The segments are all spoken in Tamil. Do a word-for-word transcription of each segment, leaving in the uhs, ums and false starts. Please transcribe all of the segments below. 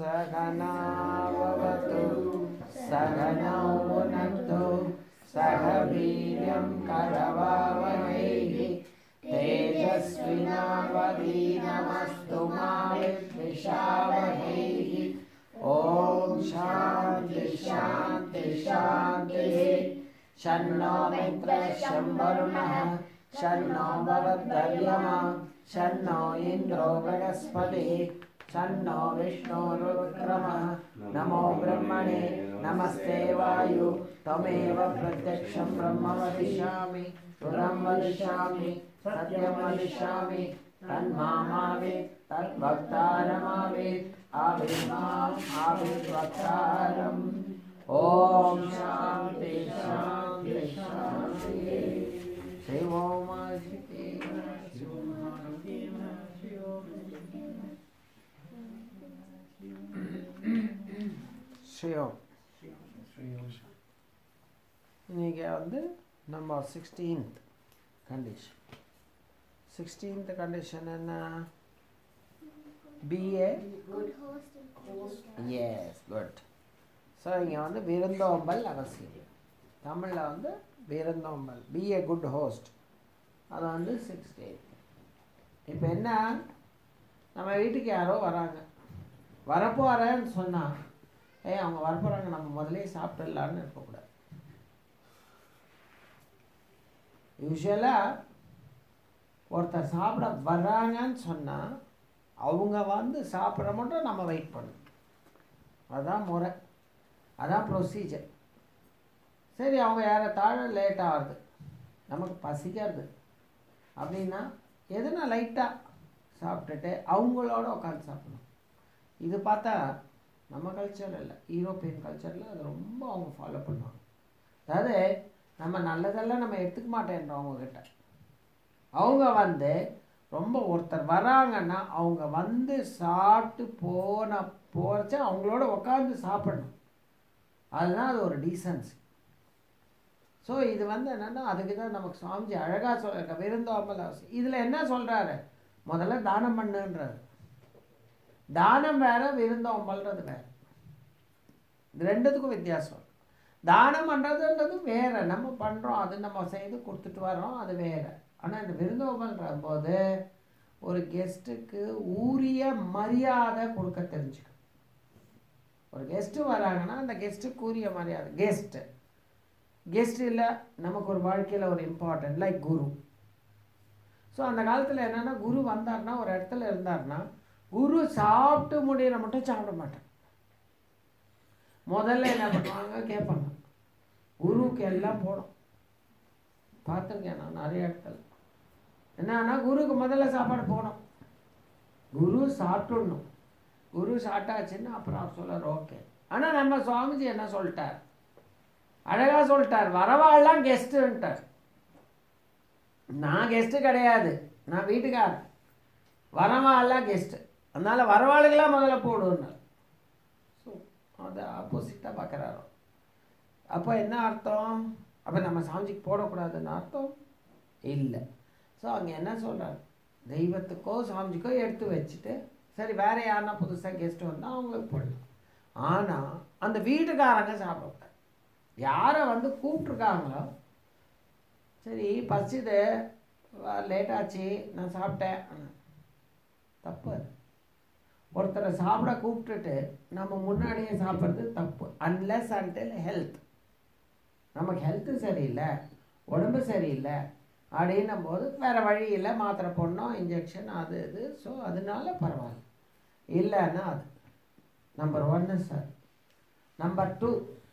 Sagana Vavatu Sagana Vunaktu Sahaviryam Karavavahai Tejasvinavadhinamastu ma vidvishavahai. Om Shanti Shanti Shanti. Shanno Mitra Shambarunah Shanno Bhavataryama Shanno Indro Brihaspati Shanno Vishnu Rudrama. Namo Brahmane Namaste Vayu Tameva Pratyaksham Brahma Vadishami Puram Vadishami Satyam Vadishami Tanmamavid Tadbhaktaramavit Avidmam Avidbhaktaram. Om Shanti Shanti Shanti. Shri Om Aditi Shri Om. இன்னைக்கு வந்து நம்ம சிக்ஸ்டீன்த் கண்டிஷன். சிக்ஸ்டீன்த் கண்டிஷன் என்ன? Be a good host and host. Yes, good. So இங்கே வந்து விருந்தோம்பல் அவசியம். தமிழில் வந்து விருந்தோம்பல். Be a good host. அது வந்து சிக்ஸ்டீன். இப்போ என்ன, நம்ம வீட்டுக்கு யாரோ வராங்க, வரப்போகிறேன்னு சொன்னால் ஏய் அவங்க வரப்போகிறாங்க நம்ம முதலே சாப்பிட்டுடலான்னு இருக்கக்கூடாது. யூஸ்வலாக ஒருத்தர் சாப்பிட வர்றாங்கன்னு சொன்னால் அவங்க வந்து சாப்பிட்ற மட்டும் நம்ம வெயிட் பண்ணணும். அதுதான் முறை, அதான் ப்ரொசீஜர். சரி, அவங்க யாரத்தாழ லேட் ஆகுது, நமக்கு பசிக்கிறது அப்படின்னா எதுனா லைட்டாக சாப்பிட்டுட்டு அவங்களோட உட்காந்து சாப்பிடணும். இது பார்த்தா நம்ம கல்ச்சர் இல்லை, யூரோப்பியன் கல்ச்சரில் அது ரொம்ப அவங்க ஃபாலோ பண்ணுவாங்க. அதாவது நம்ம நல்லதெல்லாம் நம்ம எடுத்துக்க மாட்டேன்றோம் அவங்கக்கிட்ட. அவங்க வந்து ரொம்ப ஒருத்தர் வராங்கன்னா அவங்க வந்து சாப்பிட்டு போன போகிறச்ச அவங்களோட உட்காந்து சாப்பிடணும். அதுதான் அது ஒரு டீசன்சி. ஸோ இது வந்து என்னென்னா அதுக்கு தான் நமக்கு சுவாமிஜி அழகாக சொல்லியிருக்க விருந்தோம்பல் அவசியம். இதில் என்ன சொல்கிறாரு, முதல்ல தானம் பண்ணுன்றாரு. தானம் வேறு, விருந்தோம்பல்ன்றது வேறு. இது ரெண்டுத்துக்கும் வித்தியாசம். தானம் பண்ணுறதுன்றது வேறு, நம்ம பண்ணுறோம், அது நம்ம செய்து கொடுத்துட்டு வரோம், அது வேறு. ஆனால் இந்த விருந்தோம்பல்ன்ற போது ஒரு கெஸ்ட்டுக்கு உரிய மரியாதை கொடுக்க தெரிஞ்சுக்கணும். ஒரு கெஸ்ட்டு வராங்கன்னா அந்த கெஸ்ட்டுக்கு உரிய மரியாதை. கெஸ்ட்டு கெஸ்ட் இல்லை, நமக்கு ஒரு வாழ்க்கையில் ஒரு இம்பார்ட்டன்ட் லைக் குரு. ஸோ அந்த காலத்தில் என்னென்னா குரு வந்தார்னா ஒரு இடத்துல இருந்தார்னா குரு சாப்பிட்டு முடிகிற மட்டும் சாப்பிட மாட்டேன். முதல்ல என்ன பண்ணுவாங்க கேட்பாங்க, குருவுக்கு எல்லாம் போடும். பார்த்துருக்கேன் நான் நிறைய இடத்துல. என்னன்னா குருக்கு முதல்ல சாப்பாடு போகணும், குரு சாப்பிட்டுடணும். குரு சாப்பிட்டாச்சுன்னா அப்புறம் அவர் சொல்கிறார் ஓகே. ஆனால் நம்ம சுவாமிஜி என்ன சொல்லிட்டார், அழகாக சொல்லிட்டார், வரவாள்லாம் கெஸ்ட்டுன்ட்டார். நான் கெஸ்ட்டு கிடையாது, நான் வீட்டுக்காரன். வரவாள்லாம் கெஸ்ட்டு, அதனால் வரவாளுக்கெல்லாம் முதல்ல போடுன்னார். ஸோ அதை ஆப்போசிட்டாக பார்க்குறாரோ. அப்போ என்ன அர்த்தம், அப்போ நம்ம சாமிஜிக்கு போடக்கூடாதுன்னு அர்த்தம் இல்லை. ஸோ அங்கே என்ன சொல்கிறார், தெய்வத்துக்கோ சாமிஜிக்கோ எடுத்து வச்சுட்டு சரி வேறு யாருன்னா புதுசாக கெஸ்ட்டு வந்தால் அவங்களுக்கு போடலாம். ஆனால் அந்த வீட்டுக்காரங்க சாப்பிடக்கூடாது. யாரை வந்து கூப்பிட்ருக்காங்களோ, சரி பசிது லேட்டாச்சு நான் சாப்பிட்டேன், தப்பு. அது ஒருத்தரை சாப்பிட கூப்பிட்டுட்டு நம்ம முன்னாடியே சாப்பிட்றது தப்பு. அன்லெஸ் அன்டில் ஹெல்த், நமக்கு ஹெல்த்து சரியில்லை, உடம்பு சரியில்லை அப்படின்னும் போது வேறு வழி இல்லை, மாத்திரை போடணும், இன்ஜெக்ஷன் அது இது. ஸோ அதனால பரவாயில்ல. இல்லைன்னா அது நம்பர் ஒன்று சார். நம்பர் டூ,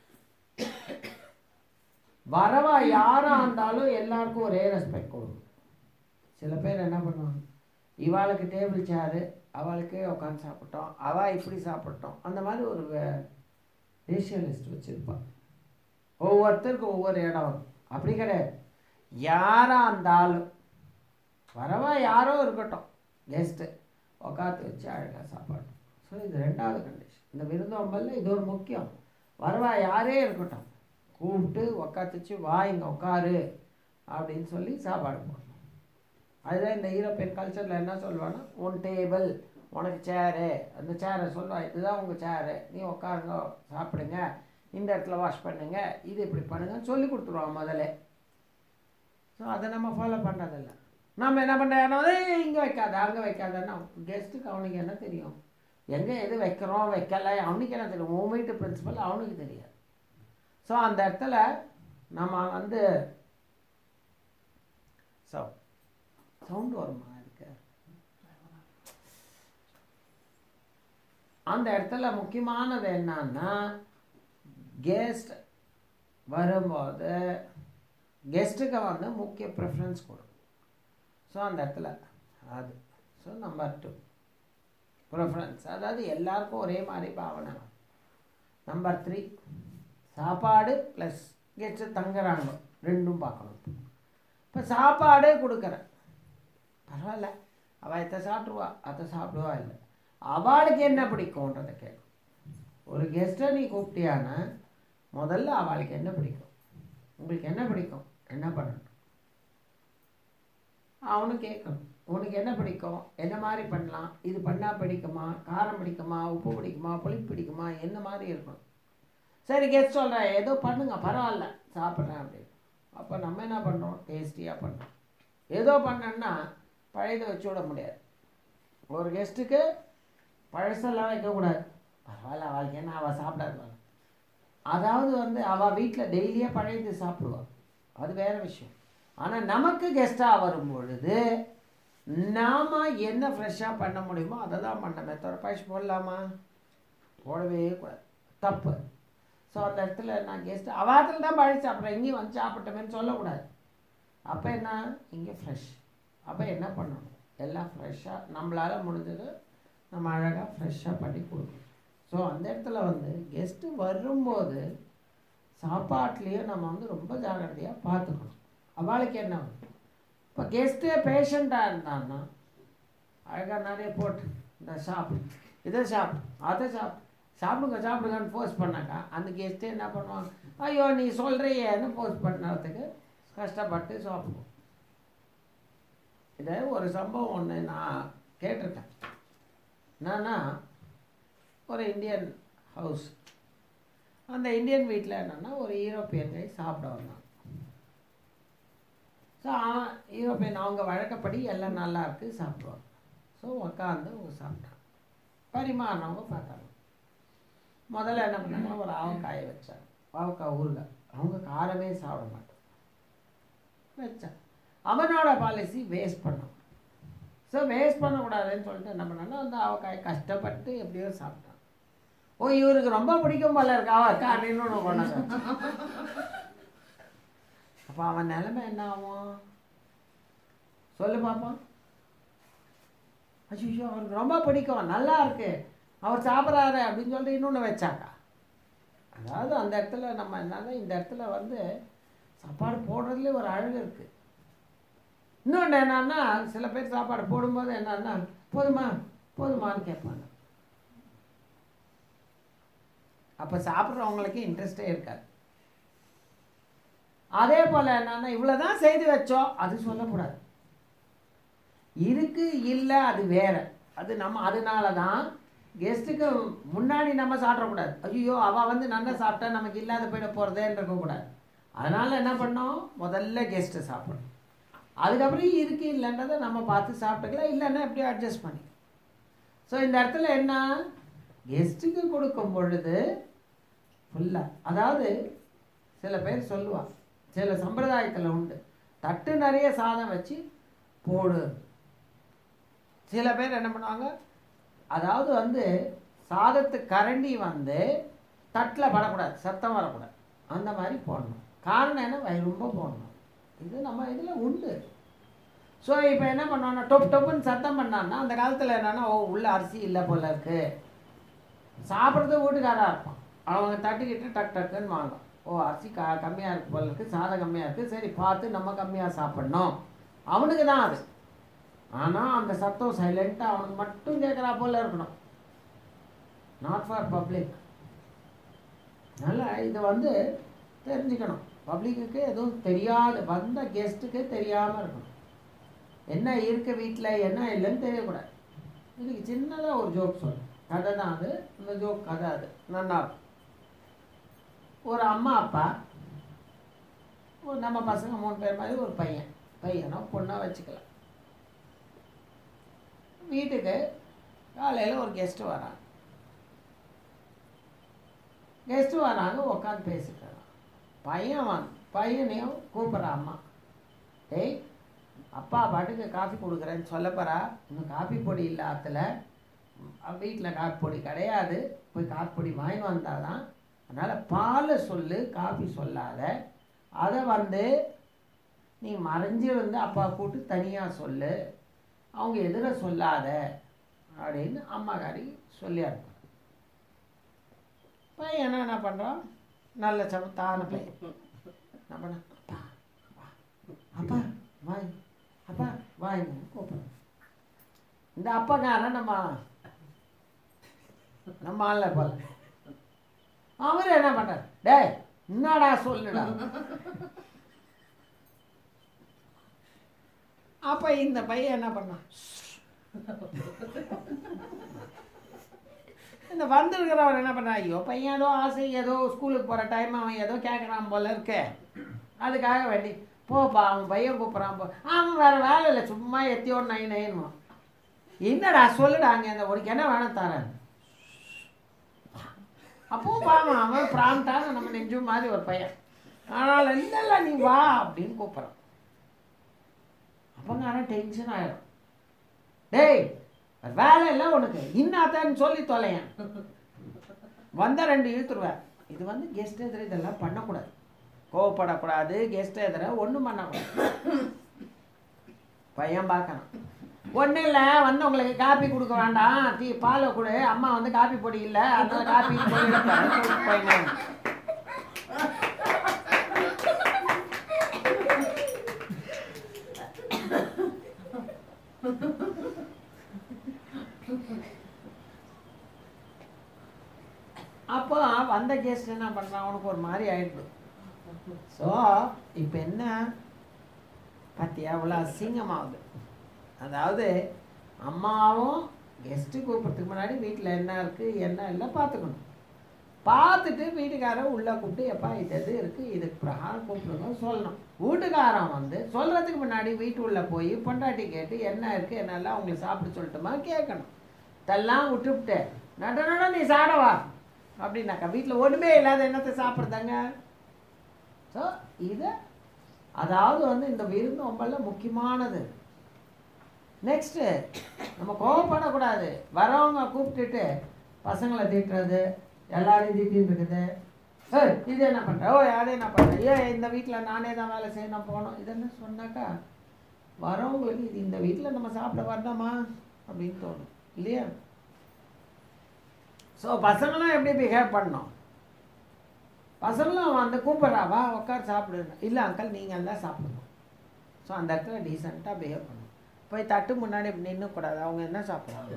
வரவா யாராக இருந்தாலும் எல்லாருக்கும் ஒரே ரெஸ்பெக்ட் கொடுக்கணும். சில பேர் என்ன பண்ணுவாங்க, இவாளுக்கு டேபிள் சேரு, அவளுக்கே உட்காந்து சாப்பிட்டோம், அவள் இப்படி சாப்பிட்டோம், அந்த மாதிரி ஒரு ரேஷியலிஸ்ட் வச்சுருப்பாள். ஒவ்வொருத்தருக்கும் ஒவ்வொரு இடம் வரும். அப்படி கிடையாது. யாராக இருந்தாலும் வரவா யாரோ இருக்கட்டும், கெஸ்ட்டு உட்காந்து வச்சு அழகாக சாப்பாடு. ஸோ இது ரெண்டாவது கண்டிஷன். இந்த விருந்தோம்பலில் இது ஒரு முக்கியம். வரவா யாரே இருக்கட்டும், கூப்பிட்டு உட்காந்து வச்சு வா இங்கே உட்காரு அப்படின்னு சொல்லி சாப்பாடு போடணும். அதுதான் இந்த யூரோப்பியன் கல்ச்சரில் என்ன சொல்லுவாங்கன்னா ஒன் டேபிள் உனக்கு சேரு, அந்த சேரை சொல்லுவா, இதுதான் உங்கள் சேரு, நீ உட்காருங்க சாப்பிடுங்க, இந்த இடத்துல வாஷ் பண்ணுங்க, இது இப்படி பண்ணுங்கன்னு சொல்லி கொடுத்துருவான் முதல்ல. ஸோ அதை நம்ம ஃபாலோ பண்ணுறதில்ல. நம்ம என்ன பண்ணுறோம், இங்கே வைக்காத அங்கே வைக்காதன்னா கெஸ்ட்டுக்கு அவனுக்கு என்ன தெரியும், எங்கே எது வைக்கிறோம் வைக்கலை அவனுக்கு என்ன தெரியும், உன் வீட்டு பிரின்சிபல் அவனுக்கு தெரியாது. ஸோ அந்த இடத்துல நம்ம வந்து ஸோ சவுண்டு வருமா இருக்கு, அந்த இடத்துல முக்கியமானது என்னன்னா கெஸ்ட் வரும்போது கெஸ்ட்டுக்கு வந்து முக்கிய ப்ரிஃபரன்ஸ் கொடுக்கும். ஸோ அந்த இடத்துல அது ஸோ நம்பர் டூ ப்ரிஃபரன்ஸ், அதாவது எல்லாருக்கும் ஒரே மாதிரி பாவனை. நம்பர் த்ரீ சாப்பாடு ப்ளஸ் கெஸ்ட்டு தங்குறாங்க ரெண்டும் பார்க்கணும். இப்போ சாப்பாடே கொடுக்குறேன் பரவாயில்ல, அவள் இதை சாப்பிடுவா அதை சாப்பிடுவா, இல்லை அவளுக்கு என்ன பிடிக்கும்ன்றதை கேட்கும். ஒரு கெஸ்ட்டை நீ கூப்பிட்டியானா முதல்ல அவளுக்கு என்ன பிடிக்கும், உங்களுக்கு என்ன பிடிக்கும், என்ன பண்ணணும் அவனு கேட்கணும். உனக்கு என்ன பிடிக்கும், என்ன மாதிரி பண்ணலாம், இது பண்ணால் பிடிக்குமா, காரம் பிடிக்குமா, உப்பு பிடிக்குமா, புளிப்பு பிடிக்குமா, என்ன மாதிரி இருக்கணும். சரி கெஸ்ட் சொல்கிறேன் ஏதோ பண்ணுங்க பரவாயில்ல சாப்பிட்றேன் அப்படின்னு. அப்போ நம்ம என்ன பண்ணுறோம், டேஸ்டியாக பண்ணுறோம். ஏதோ பண்ணோன்னா பழையதை வச்சு விட முடியாது. ஒரு கெஸ்ட்டுக்கு பழசெல்லாம் வைக்கக்கூடாது, பரவாயில்ல அவளுக்கு என்ன அவள் சாப்பிடாது. அதாவது வந்து அவள் வீட்டில் டெய்லியாக பழையது சாப்பிடுவாள், அது வேறு விஷயம். ஆனால் நமக்கு கெஸ்ட்டாக வரும் பொழுது நாம் என்ன ஃப்ரெஷ்ஷாக பண்ண முடியுமோ அதை தான் பண்ணமே தவிர பழசு போடலாமா, போடவே கூடாது, தப்பு. ஸோ அந்த இடத்துல நான் கெஸ்ட்டு அவாத்தில் தான் பழசு சாப்பிட்றேன் இங்கேயும் வந்து சாப்பிட்டோமேன்னு சொல்லக்கூடாது. அப்போ என்ன இங்கே ஃப்ரெஷ், அப்போ என்ன பண்ணணும், எல்லாம் ஃப்ரெஷ்ஷாக நம்மளால் முடிஞ்சது நம்ம அழகாக ஃப்ரெஷ்ஷாக பண்ணி கொடுக்கணும். ஸோ அந்த இடத்துல வந்து கெஸ்ட்டு வரும்போது சாப்பாட்லேயும் நம்ம வந்து ரொம்ப ஜாக்கிரதையாக பார்த்துக்கணும். அவளுக்கு என்ன இப்போ கெஸ்ட்டே பேஷண்ட்டாக இருந்தான்னா அழகாக நிறைய போட்டு இந்த சாப்பிடு இதை சாப்பிடு அதை சாப்பிடு சாப்பிடுங்க சாப்பிடுங்கன்னு ஃபோர்ஸ் பண்ணாக்கா அந்த கெஸ்ட்டே என்ன பண்ணுவாங்க, ஐயோ நீ சொல்கிறியேன்னு ஃபோர்ஸ் பண்ணுறதுக்கு கஷ்டப்பட்டு சாப்பிடுவோம். இதை ஒரு சம்பவம் ஒன்று நான் கேட்டிருக்கேன். என்னன்னா ஒரு இந்தியன் ஹவுஸ், அந்த இந்தியன் வீட்டில் என்னென்னா ஒரு யூரோப்பியன் கை சாப்பிட வந்தாங்க. ஸோ யூரோப்பியன் அவங்க வழக்கப்படி எல்லாம் நல்லா இருக்குது சாப்பிடுவாங்க. ஸோ உட்காந்து அவங்க சாப்பிட்டாங்க, பரிமாறினவங்க பார்த்தாங்க. முதல்ல என்ன பண்ணாங்க, ஒரு ஆவக்காயை வச்சாங்க, ஆவக்காய் ஊறுகாய். அவங்க காரமே சாப்பிட மாட்டாங்க வச்சாங்க. அவனோட பாலிசி வேஸ்ட் பண்ணோம். ஸோ வேஸ்ட் பண்ணக்கூடாதுன்னு சொல்லிட்டு என்ன பண்ணாங்கன்னா அந்த ஆவக்காயை கஷ்டப்பட்டு எப்படியோ சாப்பிட்டான். ஓ இவருக்கு ரொம்ப பிடிக்கும் போல இருக்கு அவக்கா அப்படின்னு ஒன்று கொண்டாங்க. அப்போ அவன் நிலைமை என்ன ஆகும் சொல்லு பார்ப்போம். அச்சோ அவருக்கு ரொம்ப பிடிக்கும் நல்லா இருக்கு அவர் சாப்பிட்றாரு அப்படின்னு சொல்லிட்டு இன்னொன்று வச்சாக்கா. அதாவது அந்த இடத்துல நம்ம என்னன்னா இந்த இடத்துல வந்து சாப்பாடு போடுறதுலேயே ஒரு அழகு இருக்குது. இன்னொன்று என்னன்னா சில பேர் சாப்பாடு போடும்போது என்னன்னா போதுமா போதுமான்னு கேட்பாங்க. அப்போ சாப்பிட்றவங்களுக்கு இன்ட்ரெஸ்டே இருக்காது. அதே போல் என்னன்னா இவ்வளோதான் செய்து வச்சோம் அது சொல்லக்கூடாது. இருக்கு இல்லை அது வேற, அது நம்ம அதனால தான் கெஸ்ட்டுக்கு முன்னாடி நம்ம சாப்பிடக்கூடாது. ஐயோ அவள் வந்து நல்லா சாப்பிட்டா நமக்கு இல்லாத போயிட போகிறதேன்னு இருக்கக்கூடாது. அதனால் என்ன பண்ணோம், முதல்ல கெஸ்ட்டு சாப்பிடணும். அதுக்கப்புறம் இருக்கு இல்லைன்றதை நம்ம பார்த்து சாப்பிட்டுக்கலாம், இல்லைன்னா எப்படியோ அட்ஜஸ்ட் பண்ணி. ஸோ இந்த இடத்துல என்ன கெஸ்ட்டுக்கு கொடுக்கும் பொழுது ஃபுல்லாக, அதாவது சில பேர் சொல்லுவாள் சில சம்பிரதாயத்தில் உண்டு தட்டு நிறைய சாதம் வச்சு போடு. சில பேர் என்ன பண்ணுவாங்க, அதாவது வந்து சாதத்து கரண்டி வந்து தட்டில் படக்கூடாது, சத்தம் வரக்கூடாது, அந்த மாதிரி போடணும். காரணம் என்ன, வயிறு ரொம்ப போடணும். இது நம்ம இதில் உண்டு. ஸோ இப்போ என்ன பண்ணுவாங்கன்னா டொப் டொப்புன்னு சத்தம் பண்ணான்னா அந்த காலத்தில் என்னென்னா ஓ உள்ள அரிசி இல்லை போல இருக்கு, சாப்பிட்றது வீட்டுக்காராக இருப்பான், அவங்க தட்டுக்கிட்டு டக் டக்குன்னு வாங்க, ஓ அரிசி க கம்மியாக இருக்குது போல இருக்குது, சாதம் கம்மியாக இருக்குது, சரி பார்த்து நம்ம கம்மியாக சாப்பிட்ணும், அவனுக்கு தான் அது. ஆனால் அந்த சத்தம் சைலண்ட்டாக அவனுக்கு மட்டும் கேட்குறா போல் இருக்கணும், நாட் ஃபார் பப்ளிக். அதனால் இதை வந்து தெரிஞ்சுக்கணும். பப்ளிக்குக்கு எதுவும் தெரியாது, வந்த கெஸ்ட்டுக்கு தெரியாமல் இருக்கணும். என்ன இருக்குது வீட்டில் என்ன இல்லைன்னு தெரியக்கூடாது. இதுக்கு சின்னதாக ஒரு ஜோக் சொல்கிறேன். கதை தான் அது. இந்த ஜோக் கதை அது நல்லா இருக்கும். ஒரு அம்மா அப்பா, ஒரு நம்ம பசங்க மூணு பேர் மாதிரி ஒரு பையன், பையனோ பொண்ணோ வச்சுக்கலாம். வீட்டுக்கு காலையில் ஒரு கெஸ்ட்டு வராங்க. கெஸ்ட்டு வராங்க, உட்காந்து பேசிக்கிறாங்க. பையன் வாங்க பையனையும் கூப்பிட்ற அம்மா, டேய் அப்பா பாட்டுக்கு காஃபி கொடுக்குறேன்னு சொல்ல போகிறா, இன்னும் காஃபி பொடி இல்லை ஆற்றுல, வீட்டில் காஃபி பொடி கிடையாது, போய் காஃபி பொடி வாங்கிட்டு வந்தாதான், அதனால் பாலை சொல்லு காஃபி சொல்லாத, அதை வந்து நீ மறைஞ்சி வந்து அப்பா கூட்டு தனியாக சொல்லு, அவங்க எதிர சொல்லாத அப்படின்னு அம்மாக்காரி சொல்லியா இருப்பாங்க. பையன் என்ன பண்ணுறான், நல்ல சமத்தான பையன் என்ன பண்ண, அப்பா அப்பா வாய் அப்பா வாங்க கூப்பிடுறேன். இந்த அப்பாக்காரன் நம்ம நம்ம ஆள போல, அவரு என்ன பண்றார், டேய் என்னடா சொல்லுடா. அப்ப இந்த பையன் என்ன பண்ணான், இந்த வந்திருக்கிறவர் என்ன பண்ணா, ஐயோ பையன் ஏதோ ஆசை, ஏதோ ஸ்கூலுக்கு போகிற டைம் அவன் ஏதோ கேட்குறான் போல இருக்கே, அதுக்காக வேண்டி போப்பா அவன் பையன் கூப்பிட்றான் போ, அவன் வேறு வேலை இல்லை, சும்மா எத்தியோ நை நைன்னு, என்னடா சொல்லுடா அங்கே அந்த உனக்கு என்ன வேணும் தரேன். அப்பவும் பாவம் அவன் பிராண்டான நம்ம நெஞ்சு மாதிரி ஒரு பையன், ஆனால் இல்லைல்ல நீ வா அப்படின்னு கூப்பிட்றான். அப்பங்க ஆனால் டென்ஷன் ஆகிடும், டேய் வேலை இல்லை உனக்கு இன்னாத்தான்னு சொல்லி தொலையன், வந்தால் ரெண்டு இழுத்துருவேன். இது வந்து கெஸ்ட் எதிர இதெல்லாம் பண்ணக்கூடாது, கோவப்படக்கூடாது, கெஸ்ட் எதிர ஒன்றும் பண்ணக்கூடாது. பையன் பார்க்கணும், ஒன்றும் இல்லை வந்து உங்களுக்கு காப்பி கொடுக்க வேண்டாம், டீ பாலை கொடு, அம்மா வந்து காப்பி பொடி இல்லை அதனால காப்பி பொடி பையன். அப்போ வந்த கெஸ்ட் என்ன பண்ணுறான், அவனுக்கு ஒரு மாதிரி ஆயிடுது. ஸோ இப்போ என்ன பார்த்தியா அவ்வளோ அசிங்கமாகுது. அதாவது அம்மாவும் கெஸ்ட்டு கூப்பிட்றதுக்கு முன்னாடி வீட்டில் என்ன இருக்குது என்ன இல்லை பார்த்துக்கணும். பார்த்துட்டு வீட்டுக்காரன் உள்ளே கூப்பிட்டு எப்பா இது எது இருக்குது இதுக்கு பிரகாரம் கூப்பிடுங்க சொல்லணும். வீட்டுக்காரன் வந்து சொல்கிறதுக்கு முன்னாடி வீட்டு உள்ளே போய் பொண்டாட்டி கேட்டு என்ன இருக்குது என்னெல்லாம் அவங்களுக்கு சாப்பிட சொல்லட்டுமா கேட்கணும். இதெல்லாம் விட்டுவிட்டு நட நட நீ சாடவா அப்படின்னாக்கா வீட்டில் ஒன்றுமே இல்லாத என்னத்தை சாப்பிட்றதாங்க. ஸோ இதை அதாவது வந்து இந்த விருந்து ரொம்பல முக்கியமானது. நெக்ஸ்ட்டு நம்ம கோவப்படக்கூடாது. வரவங்க கூப்பிட்டுட்டு பசங்களை திட்டுறது, எல்லாரையும் திட்டின்னு இருக்குது, ஏ இது என்ன பண்ணுற, ஓ யாரே என்ன பண்ணுற, ஏன் இந்த வீட்டில் நானே தான் வேலை செய்யணும் போகணும், இதெல்லாம் சொன்னாக்கா வரவங்களுக்கு இது இந்த வீட்டில் நம்ம சாப்பிட வரணுமா அப்படின்னு தோணும் இல்லையா. ஸோ பசங்களாம் எப்படி பிஹேவ் பண்ணோம், பசங்களும் வந்து கூப்பிட்றாவா உட்கார் சாப்பிடுங்க, இல்லை அங்கிள் நீங்கள் எல்லாம் சாப்பிடணும். ஸோ அந்த இடத்துல டீசெண்டாக பிஹேவ் பண்ணணும். போய் தட்டு முன்னாடி நின்றுக்கூடாது, அவங்க என்ன சாப்பிட்றாங்க,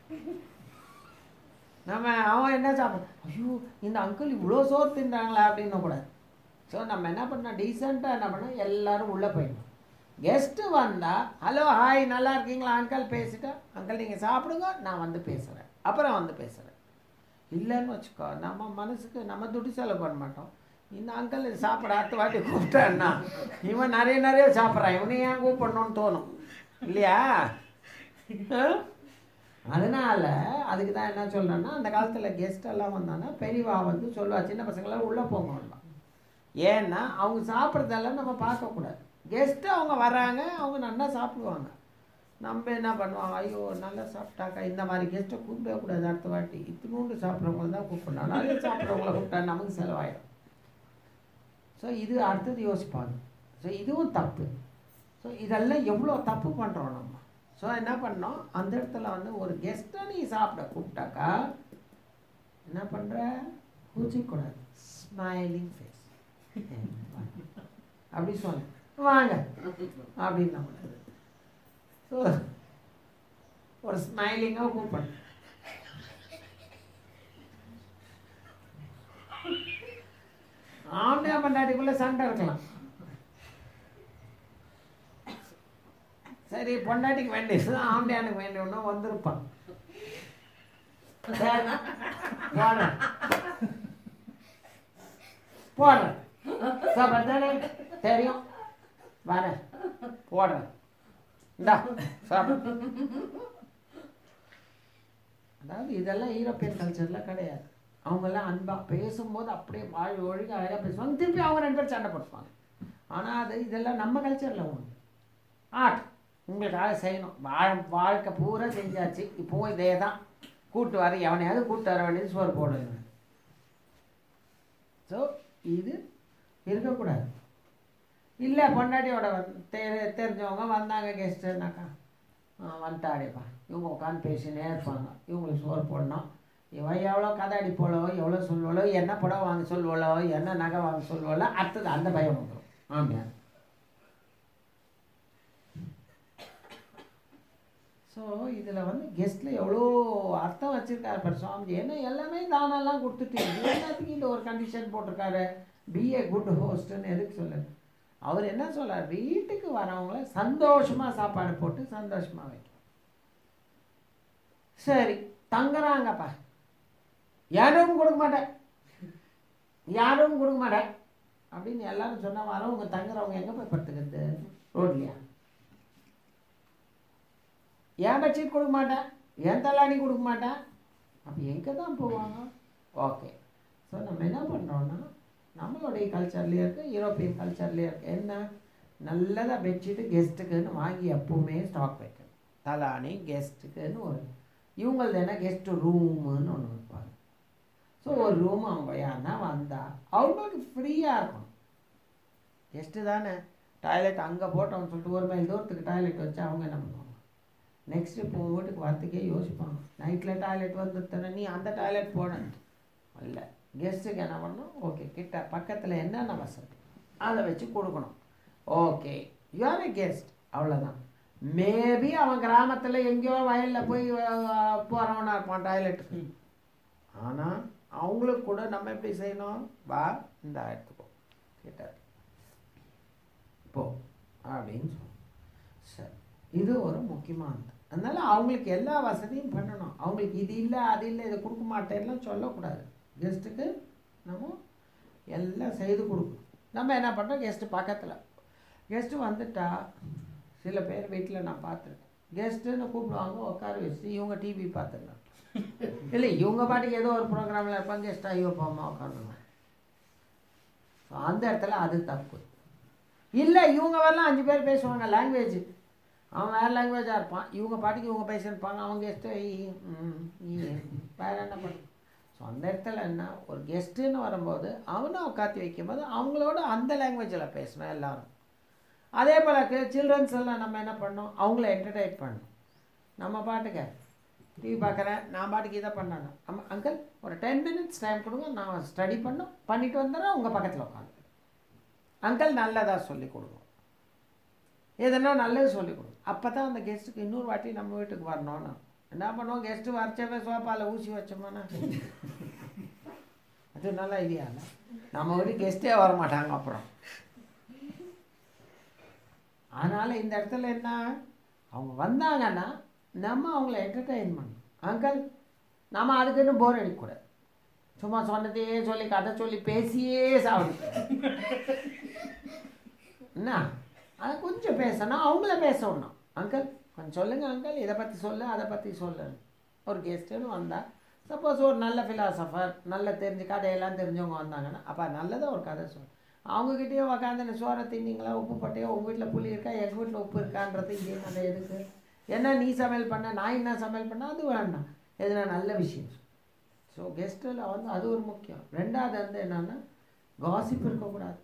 நம்ம அவன் என்ன சாப்பிட்ற, ஐயோ இந்த அங்கிள் இவ்வளோ சோறு தின்றாங்களா அப்படின்னு கூடாது. ஸோ நம்ம என்ன பண்ணோம், டீசெண்டாக என்ன பண்ணோம், எல்லோரும் உள்ளே போயிடணும். கெஸ்ட்டு வந்தால் ஹலோ ஹாய் நல்லா இருக்கீங்களா அங்கிள் பேசிட்டா, அங்கிள் நீங்கள் சாப்பிடுங்க நான் வந்து பேசுகிறேன் அப்புறம் வந்து பேசுகிறேன். இல்லைன்னு வச்சுக்கோ நம்ம மனசுக்கு நம்ம துட்டு செலவு பண்ண மாட்டோம். இந்த அங்கிள் சாப்பிட அடுத்த வாட்டி கூப்பிட்டான்னா இவன் நிறைய நிறைய சாப்பிட்றான், இவனை ஏன் கூப்பிடணும்னு தோணும் இல்லையா. அதனால் அதுக்கு தான் என்ன சொல்கிறேன்னா, அந்த காலத்தில் கெஸ்டெல்லாம் வந்தாங்கன்னா பெரியவா வந்து சொல்லுவா சின்ன பசங்களாம் உள்ளே போங்கலாம். ஏன்னா அவங்க சாப்பிட்றதெல்லாம் நம்ம பார்க்கக்கூடாது. கெஸ்ட்டு அவங்க வராங்க, அவங்க நல்லா சாப்பிடுவாங்க. நம்ம என்ன பண்ணுவோம், ஐயோ நல்லா சாப்பிட்டாக்கா இந்த மாதிரி கெஸ்ட்டை கூப்பிடவே கூடாது, அடுத்த வாட்டி இத்தினூண்டு சாப்பிட்றவங்கள தான் கூப்பிடணும், நிறைய சாப்பிட்றவங்கள கூப்பிட்டா நமக்கு செலவாயிடும். ஸோ இது அடுத்தது யோசிப்பாங்க. ஸோ இதுவும் தப்பு. ஸோ இதெல்லாம் எவ்வளோ தப்பு பண்ணுறோம் நம்ம. ஸோ என்ன பண்ணோம், அந்த இடத்துல வந்து ஒரு கெஸ்ட்டை நீ சாப்பிட கூப்பிட்டாக்கா என்ன பண்ணுற, கூச்சிக்கூடாது, ஸ்மைலிங் ஃபேஸ் அப்படி சொன்ன வாங்க அப்படின்னு நம்ம ஸோ ஒரு ஸ்மைலிங்காக கூப்பிடு. ஆம்பளை பொண்டாட்டிக்குள்ளே சண்டை இருக்கலாம், சரி பொண்டாட்டிக்கு வேண்டியது ஆம்பளையானுக்கு வேண்டிய ஒன்றும் வந்திருப்பான். சரி, போடுறேன் போடுறேன் சாப்பாடு தானே தெரியும் வரேன் போடுறேன் இந்தா சாப்பிடு. அதாவது இதெல்லாம் யூரோப்பியன் கல்ச்சரில் கிடையாது. அவங்கெல்லாம் அன்பாக பேசும்போது அப்படியே வாழ் ஒழுங்கு அழகாக பேசுவாங்க, திருப்பி அவங்க ரெண்டு பேரும் சண்டை போட்டுப்பாங்க. ஆனால் அது இதெல்லாம் நம்ம கல்ச்சரில் உண்டு. ஆட் உங்களுக்காக செய்யணும், வாழ் வாழ்க்கை பூரா செஞ்சாச்சு, இப்போவும் இதே தான், கூட்டு வர எவனையாவது கூட்டு வர வேண்டியது சோறு போடுங்க. ஸோ இது இருக்கக்கூடாது. இல்லை பொண்டாட்டியோட வந் தெ தெரிஞ்சவங்க வந்தாங்க கெஸ்ட்டுனாக்கா வந்துட்டாடேப்பா, இவங்க உட்காந்து பேசினே இருப்பாங்க, இவங்களுக்கு சோறு போடணும், இவன் எவ்வளோ கதை அடிப்போளோ எவ்வளோ சொல்வாளோ என்ன படம் வாங்க சொல்வாளோ என்ன நகை வாங்க சொல்வாளோ அடுத்தது அந்த பயம் வந்துடும். ஆமாம். ஸோ இதில் வந்து கெஸ்ட்டில் எவ்வளோ அர்த்தம் வச்சுருக்காரு பார் சுவாமிஜி. ஏன்னா எல்லாமே தானெல்லாம் கொடுத்துட்டு எல்லாத்துக்கும் இந்த ஒரு கண்டிஷன் போட்டிருக்காரு, பி ஏ குட் ஹோஸ்ட்டுன்னு எதுக்கு சொல்லுங்க. அவர் என்ன சொல்கிறார், வீட்டுக்கு வரவங்கள சந்தோஷமாக சாப்பாடு போட்டு சந்தோஷமாக வைக்கும். சரி தங்குறாங்கப்பா, யாரும் கொடுக்க மாட்டேன் யாரும் கொடுக்க மாட்டேன் அப்படின்னு எல்லாரும் சொன்னால் வரவங்க தங்குறவங்க எங்கே போய் படுத்துக்கிறது? ரோட்லையா? ஏன் பெட்ஷீட் கொடுக்க மாட்டேன், ஏன் தள்ளாணி கொடுக்க மாட்டேன், அப்போ எங்கே தான் போவாங்க? ஓகே. ஸோ நம்ம என்ன பண்ணுறோன்னா நம்மளுடைய கல்ச்சர்லேயே இருக்குது, யூரோப்பியன் கல்ச்சர்லேயே இருக்குது. என்ன நல்லதாக பெட்ஷீட்டு கெஸ்ட்டுக்குன்னு வாங்கி எப்பவுமே ஸ்டாக் வைக்கணும். தலானி கெஸ்ட்டுக்குன்னு ஒரு, இவங்களது என்ன கெஸ்ட்டு ரூமுன்னு ஒன்று வைப்பாங்க. ஸோ ஒரு ரூம் அவங்க யாருன்னா வந்தால் அவங்களுக்கு ஃப்ரீயாக இருக்கணும். கெஸ்ட்டு தானே, டாய்லெட் அங்கே போட்டோம்னு சொல்லிட்டு ஒரு மைல் தூரத்துக்கு டாய்லெட் வச்சா அவங்க என்ன பண்ணுவாங்க? நெக்ஸ்ட்டு இப்போ உங்கள் வீட்டுக்கு வரத்துக்கே யோசிப்பாங்க, நைட்டில் டாய்லெட் வந்துட்டேன்னா நீ அந்த டாய்லெட் போடணும் இல்லை. கெஸ்ட்டுக்கு என்ன பண்ணணும், ஓகே கிட்ட பக்கத்தில் என்னென்ன வசதி அதை வச்சு கொடுக்கணும். ஓகே யூஆர் ஏ கெஸ்ட், அவ்வளோதான். மேபி அவன் கிராமத்தில் எங்கேயோ வயலில் போய் போகிறவனா இருப்பான் டாய்லெட்டுக்கு, ஆனால் அவங்களுக்கு கூட நம்ம எப்படி செய்யணும், வா இந்த எடுத்துக்கோ கிட்ட போ அப்படின்னு சொல்லணும். சரி, இது ஒரு முக்கியமானது. அதனால் அவங்களுக்கு எல்லா வசதியும் பண்ணணும். அவங்களுக்கு இது இல்லை அது இல்லை இதை கொடுக்க மாட்டேன்லாம் சொல்லக்கூடாது. கெஸ்ட்டுக்கு நம்ம எல்லாம் செய்து கொடுக்கணும். நம்ம என்ன பண்ணுறோம், கெஸ்ட்டு பக்கத்தில் கெஸ்ட்டு வந்துட்டா சில பேர் வீட்டில் நான் பார்த்துருக்கேன், கெஸ்ட்டுன்னு கூப்பிடுவாங்க, உட்கார வச்சு இவங்க டிவி பார்த்துருக்காங்க. இல்லை இவங்க பாட்டுக்கு ஏதோ ஒரு ப்ரோக்ராமில் இருப்பாங்க, கெஸ்ட் ஐயோ போமா உட்காந்துங்க. ஸோ அந்த இடத்துல அது தப்பு. இல்லை இவங்க வரலாம் அஞ்சு பேர் பேசுவாங்க லாங்குவேஜ், அவன் வேறு லாங்குவேஜாக இருப்பான், இவங்க பாட்டுக்கு இவங்க பேசியிருப்பாங்க, அவங்க கெஸ்ட்டு வேறு என்ன பண்ண. ஸோ அந்த இடத்துல என்ன, ஒரு கெஸ்ட்டுன்னு வரும்போது அவனை உட்காத்தி வைக்கும்போது அவங்களோட அந்த லாங்குவேஜில் பேசணும் எல்லோரும். அதே போல் சில்ட்ரன்ஸ் எல்லாம் நம்ம என்ன பண்ணோம், அவங்கள என்டர்டெயின் பண்ணணும். நம்ம பாட்டுக்கு டிவி பார்க்குறேன், நான் பாட்டுக்கு இதை பண்ணேன், நம்ம அங்கிள் ஒரு டென் மினிட்ஸ் டைம் கொடுங்க, நான் ஸ்டடி பண்ணோம் பண்ணிவிட்டு வந்துடுறேன், உங்கள் பக்கத்தில் உட்காந்து அங்கிள் நல்லதாக சொல்லி கொடுங்க, எதுனா நல்லது சொல்லிக் கொடுங்க. அப்போ தான் அந்த கெஸ்ட்டுக்கு இன்னொரு வாட்டி நம்ம வீட்டுக்கு வரணும்னு என்ன பண்ணுவோம், கெஸ்ட்டு வரைச்சவே சோப்பாவில் ஊசி வச்சோம்னா அது நல்ல ஐடியா இல்லை. நம்ம வீட்டுக்கு கெஸ்ட்டே வர மாட்டாங்க அப்புறம். அதனால் இந்த இடத்துல என்ன, அவங்க வந்தாங்கன்னா நம்ம அவங்கள என்டர்டெயின் பண்ணணும். அங்கிள் நம்ம அதுக்குன்னு போர் அடிக்கக்கூடாது, சும்மா சொன்னதையே சொல்லி கதை சொல்லி பேசியே சாப்பிடு என்ன, அதை கொஞ்சம் பேசணும், அவங்கள பேச விடணும். அங்கிள் கொஞ்சம் சொல்லுங்கள் அங்கிள், இதை பற்றி சொல்லு அதை பற்றி சொல்லணும். ஒரு கெஸ்ட்டுன்னு வந்தால் சப்போஸ் ஒரு நல்ல ஃபிலாசபர் நல்ல தெரிஞ்சு கதையெல்லாம் தெரிஞ்சவங்க வந்தாங்கன்னா அப்போ நல்லதாக ஒரு கதை சொல்லு. அவங்கக்கிட்டேயே உக்காந்து சோறை தின்னீங்களா, உப்பு பட்டையோ, உங்கள் வீட்டில் புளி இருக்கா, எங்கள் வீட்டில் உப்பு இருக்கான்றது இதே நல்ல எதுக்கு, என்ன நீ சமையல் பண்ண நான் என்ன சமையல் பண்ண அது வேண்டாம், எதுனா நல்ல விஷயம். ஸோ கெஸ்ட்டில் வந்து அது ஒரு முக்கியம். ரெண்டாவது வந்து என்னென்னா காசிப் இருக்கக்கூடாது.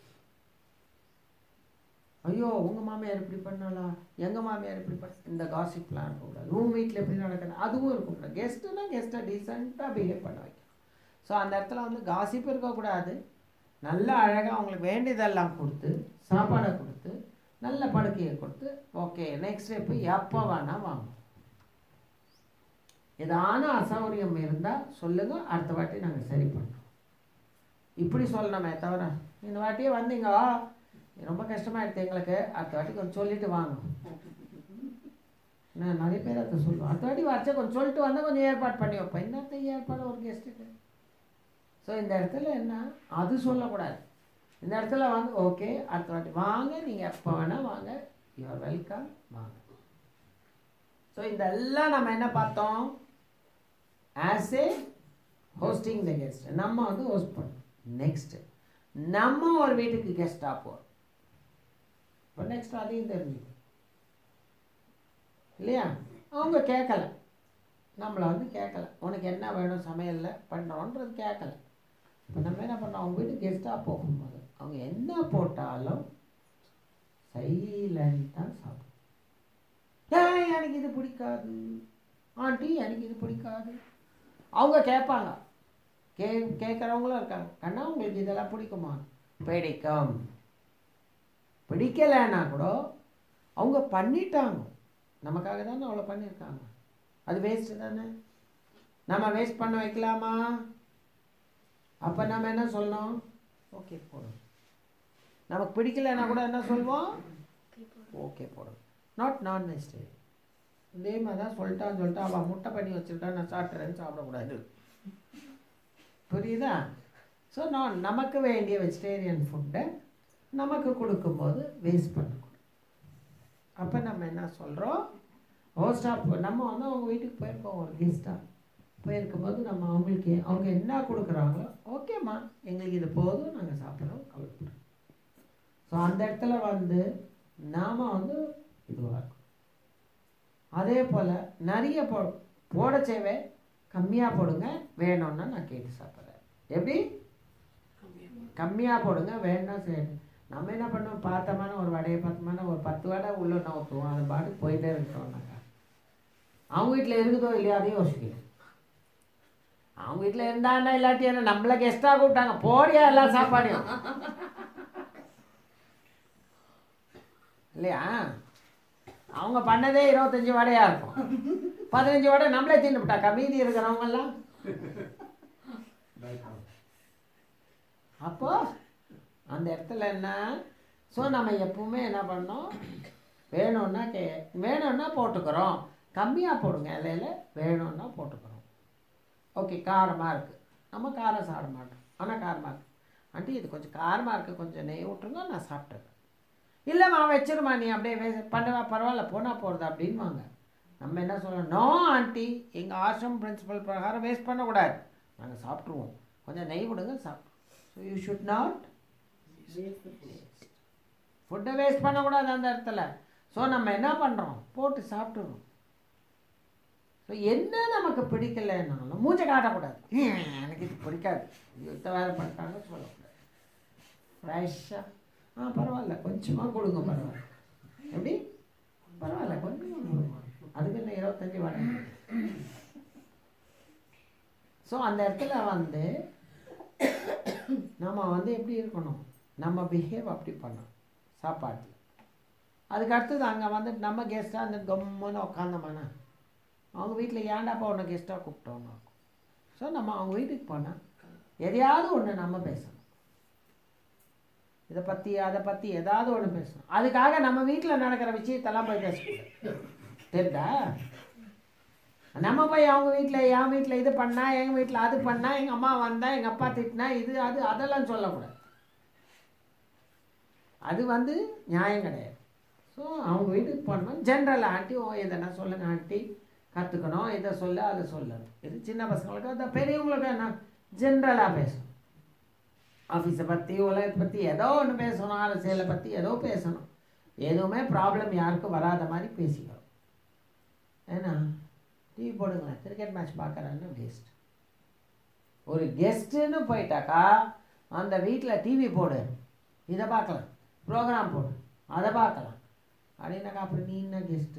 ஐயோ உங்கள் மாமியார் இப்படி பண்ணலாம், எங்கள் மாமியார் இப்படி பண்ண, இந்த காசிப்லாம் இருக்கக்கூடாது. ரூம் வீட்டில் எப்படி நடக்குது அதுவும் இருக்கக்கூடாது. கெஸ்ட்டுனா கெஸ்ட்டை டீசெண்டாக பிஹேவ் பண்ண வைக்கணும். ஸோ அந்த இடத்துல வந்து காசிப் இருக்கக்கூடாது. நல்ல அழகாக அவங்களுக்கு வேண்டியதெல்லாம் கொடுத்து சாப்பாடை கொடுத்து நல்ல படுக்கையை கொடுத்து ஓகே நெக்ஸ்ட் ஸ்டெப்பு எப்போ வேணால் வாங்க. ஏதான அசௌகரியம் இருந்தால் சொல்லுங்கள், அடுத்த வாட்டி நாங்கள் சரி பண்ணுறோம். இப்படி சொல்லணுமே தவிர இந்த வாட்டியே வந்தீங்க ரொம்ப கஷ்டமாயிடுது எங்களுக்கு, அடுத்த வாட்டி கொஞ்சம் சொல்லிட்டு வாங்க, நான் நிறைய பேர் அதை சொல்லுவேன், அடுத்த வாட்டி வரைச்சா கொஞ்சம் சொல்லிட்டு வந்தால் கொஞ்சம் ஏற்பாடு பண்ணி வைப்பேன். என்னத்த ஏற்பாடு ஒரு கெஸ்ட்டுக்கு? ஸோ இந்த இடத்துல என்ன, அது சொல்லக்கூடாது. இந்த இடத்துல வந்து ஓகே அடுத்த வாட்டி வாங்க, நீங்கள் எப்போ வேணால் வாங்க, யூஆர் வெல்கம், வாங்க. ஸோ இதெல்லாம் நம்ம என்ன பார்த்தோம்? As a hosting the guest, நம்ம வந்து ஹோஸ்ட் பண்ணோம். நெக்ஸ்ட்டு நம்ம ஒரு வீட்டுக்கு கெஸ்ட்டாக போகிறோம். இப்போ நெக்ஸ்ட் அதையும் தெரிஞ்சுக்கணும் இல்லையா? அவங்க கேட்கல, நம்மளை வந்து கேட்கல, உனக்கு என்ன வேணும் சமையலில் பண்ணுறோன்றது கேட்கல. இப்போ நம்ம என்ன பண்ணுறோம்? அவங்க வீட்டுக்கு கெஸ்ட்டாக போகும்போது அவங்க என்ன போட்டாலும் சைலண்ட்டாக சாப்பிடும். ஏன் எனக்கு இது பிடிக்காது ஆண்டி, எனக்கு இது பிடிக்காது. அவங்க கேட்பாங்க, கே கேட்குறவங்களும் இருக்காங்க, கண்ணா உங்களுக்கு இதெல்லாம் பிடிக்குமா? பிடிக்கும். பிடிக்கலைன்னா கூட அவங்க பண்ணிட்டாங்க, நமக்காக தானே அவ்வளோ பண்ணியிருக்காங்க. அது வேஸ்ட்டு தானே, நம்ம வேஸ்ட் பண்ண வைக்கலாமா? அப்போ நம்ம என்ன சொல்லணும்? ஓகே போடும். நமக்கு பிடிக்கலைன்னா கூட என்ன சொல்லுவோம்? ஓகே போடும். நாட் நான் வெஜிடேரியன். இதே மாதிரி தான் சொல்லிட்டான்னு சொல்லிட்டு அவள் முட்டை பண்ணி வச்சுருட்டா நான் சாப்பிட்றேன்னு சாப்பிடக்கூடாது. புரியுதா? ஸோ நான் நமக்கு வேண்டிய வெஜிடேரியன் ஃபுட்டை நமக்கு கொடுக்கும்போது வேஸ்ட் பண்ணக்கூடாது. அப்போ நம்ம என்ன சொல்கிறோம்? ஹோஸ்டாக நம்ம வந்து அவங்க வீட்டுக்கு போயிருக்கோம், ஒரு கெஸ்ட்டாக போயிருக்கும்போது நம்ம அவங்களுக்கு அவங்க என்ன கொடுக்குறாங்களோ ஓகேம்மா எங்களுக்கு இது போதும், நாங்கள் சாப்பிட்றோம், கவலைப்படுறோம். ஸோ அந்த இடத்துல வந்து நாம் வந்து இதுவாக இருக்கும். அதே போல் நிறைய போ போட செய்வே கம்மியாக போடுங்க, வேணும்னா நான் கேட்டு சாப்பிட்றேன். எப்படி? கம்மியாக போடுங்க, வேணும்னா சரி. நம்ம என்ன பண்ணுவோம்? பார்த்தமான ஒரு வடையை பார்த்தமான ஒரு பத்து வடை உள்ள ஊற்றுவோம், அது பாட்டுக்கு போயிட்டே இருக்கோம்னாக்கா அவங்க வீட்டில் இருக்குதோ இல்லையா அதையும் யோசிக்கணும். அவங்க வீட்டில் இருந்தான்னா இல்லாட்டி என்ன நம்மளை கெஸ்ட்டாக கூப்பிட்டாங்க, போடியா எல்லா சாப்பாடையும் இல்லையா? அவங்க பண்ணதே இருபத்தஞ்சி வடையாக இருக்கும், பதினஞ்சு வடை நம்மளே தின்னுபிட்டாக்கா மீதி இருக்கிறவங்கெல்லாம். அப்போ அந்த இடத்துல என்ன? ஸோ நம்ம எப்பவுமே என்ன பண்ணோம்? வேணும்னா கே வேணும்னா போட்டுக்கிறோம், கம்மியாக போடுங்க இலையில, வேணும்னா போட்டுக்கிறோம். ஓகே காரமாக இருக்குது, நம்ம காரம் சாப்பிட மாட்டோம், ஆனால் காரமாக இருக்குது. ஆண்டி இது கொஞ்சம் காரமாக இருக்குது, கொஞ்சம் நெய் விட்டுருங்க, நான் சாப்பிட்டுறேன். இல்லைம்மா வச்சிருமா, நீ அப்படியே வே பண்ணவா பரவாயில்ல போனால் போகிறது அப்படின்வாங்க. நம்ம என்ன சொல்லணும்? நோ ஆண்டி, எங்கள் ஆசிரம் பிரின்சிபல் பிரகாரம் வேஸ்ட் பண்ணக்கூடாது, நாங்கள் சாப்பிட்ருவோம், கொஞ்சம் நெய் விடுங்க சாப்பிட்ருவோம். ஸோ யூ ஷுட் நாட் ஃபுட்டை வேஸ்ட் பண்ணக்கூடாது அந்த இடத்துல. ஸோ நம்ம என்ன பண்ணுறோம்? போட்டு சாப்பிட்டுறோம். ஸோ என்ன நமக்கு பிடிக்கலைன்னாலும் மூஞ்சை காட்டக்கூடாது, எனக்கு இது பிடிக்காது, யுத்த வேலை பண்ணிட்டாங்கன்னு சொல்லக்கூடாது. ஃப்ரெஷ்ஷாக ஆ பரவாயில்ல கொஞ்சமாக கொடுங்க, பரவாயில்ல எப்படி பரவாயில்ல கொஞ்சமாக கொடுங்க, அதுக்கு என்ன இருபத்தஞ்சி வடை. ஸோ அந்த இடத்துல வந்து நம்ம வந்து எப்படி இருக்கணும்? நம்ம பிஹேவ் அப்படி பண்ணோம் சாப்பாட்டில். அதுக்கு அடுத்தது அங்கே வந்து நம்ம கெஸ்ட்டாக அந்த கம்முன்னு உட்காந்தோம்னா அவங்க வீட்டில் ஏண்டாப்பா ஒன்று கெஸ்ட்டாக கூப்பிட்டோன்னு இருக்கும். ஸோ நம்ம அவங்க வீட்டுக்கு போனால் எதையாவது ஒன்று நம்ம பேசணும், இதை பற்றி அதை பற்றி ஏதாவது ஒன்று பேசணும். அதுக்காக நம்ம வீட்டில் நடக்கிற விஷயத்தெல்லாம் போய் பேசக்கூடாது, தெரியுதா? நம்ம போய் அவங்க வீட்டில் என் வீட்டில் இது பண்ணால், எங்கள் வீட்டில் அது பண்ணால், எங்கள் அம்மா வந்தால், எங்கள் அப்பா திட்டினா, இது அது அதெல்லாம் சொல்லக்கூடாது. அது வந்து நியாயம் கிடையாது. ஸோ அவங்க வீட்டுக்கு போனோம் ஜென்ரல் ஆண்டி ஓ எதனா சொல்லுங்கள் ஆண்டி, கற்றுக்கணும், இதை சொல்ல அதை சொல்லணும். இது சின்ன பசங்களுக்கு, அதை பெரியவங்களுக்கு என்ன ஜென்ரலாக பேசணும். ஆஃபீஸை பற்றி உலகத்தை பற்றி ஏதோ ஒன்று பேசணும், அரசியலை பற்றி ஏதோ பேசணும், எதுவுமே ப்ராப்ளம் யாருக்கும் வராத மாதிரி பேசிக்கிறோம். ஏன்னா டிவி போடுங்களேன், கிரிக்கெட் மேட்ச் பார்க்குறான்னு கெஸ்ட், ஒரு கெஸ்ட்டுன்னு போயிட்டாக்கா அந்த வீட்டில் டிவி போடு, இதை பார்க்கலாம், ப்ரோக்ராம் போடு, அதை பார்க்கலாம் அப்படின்னாக்கா அப்புறம் நீ என்ன கெஸ்ட்டு?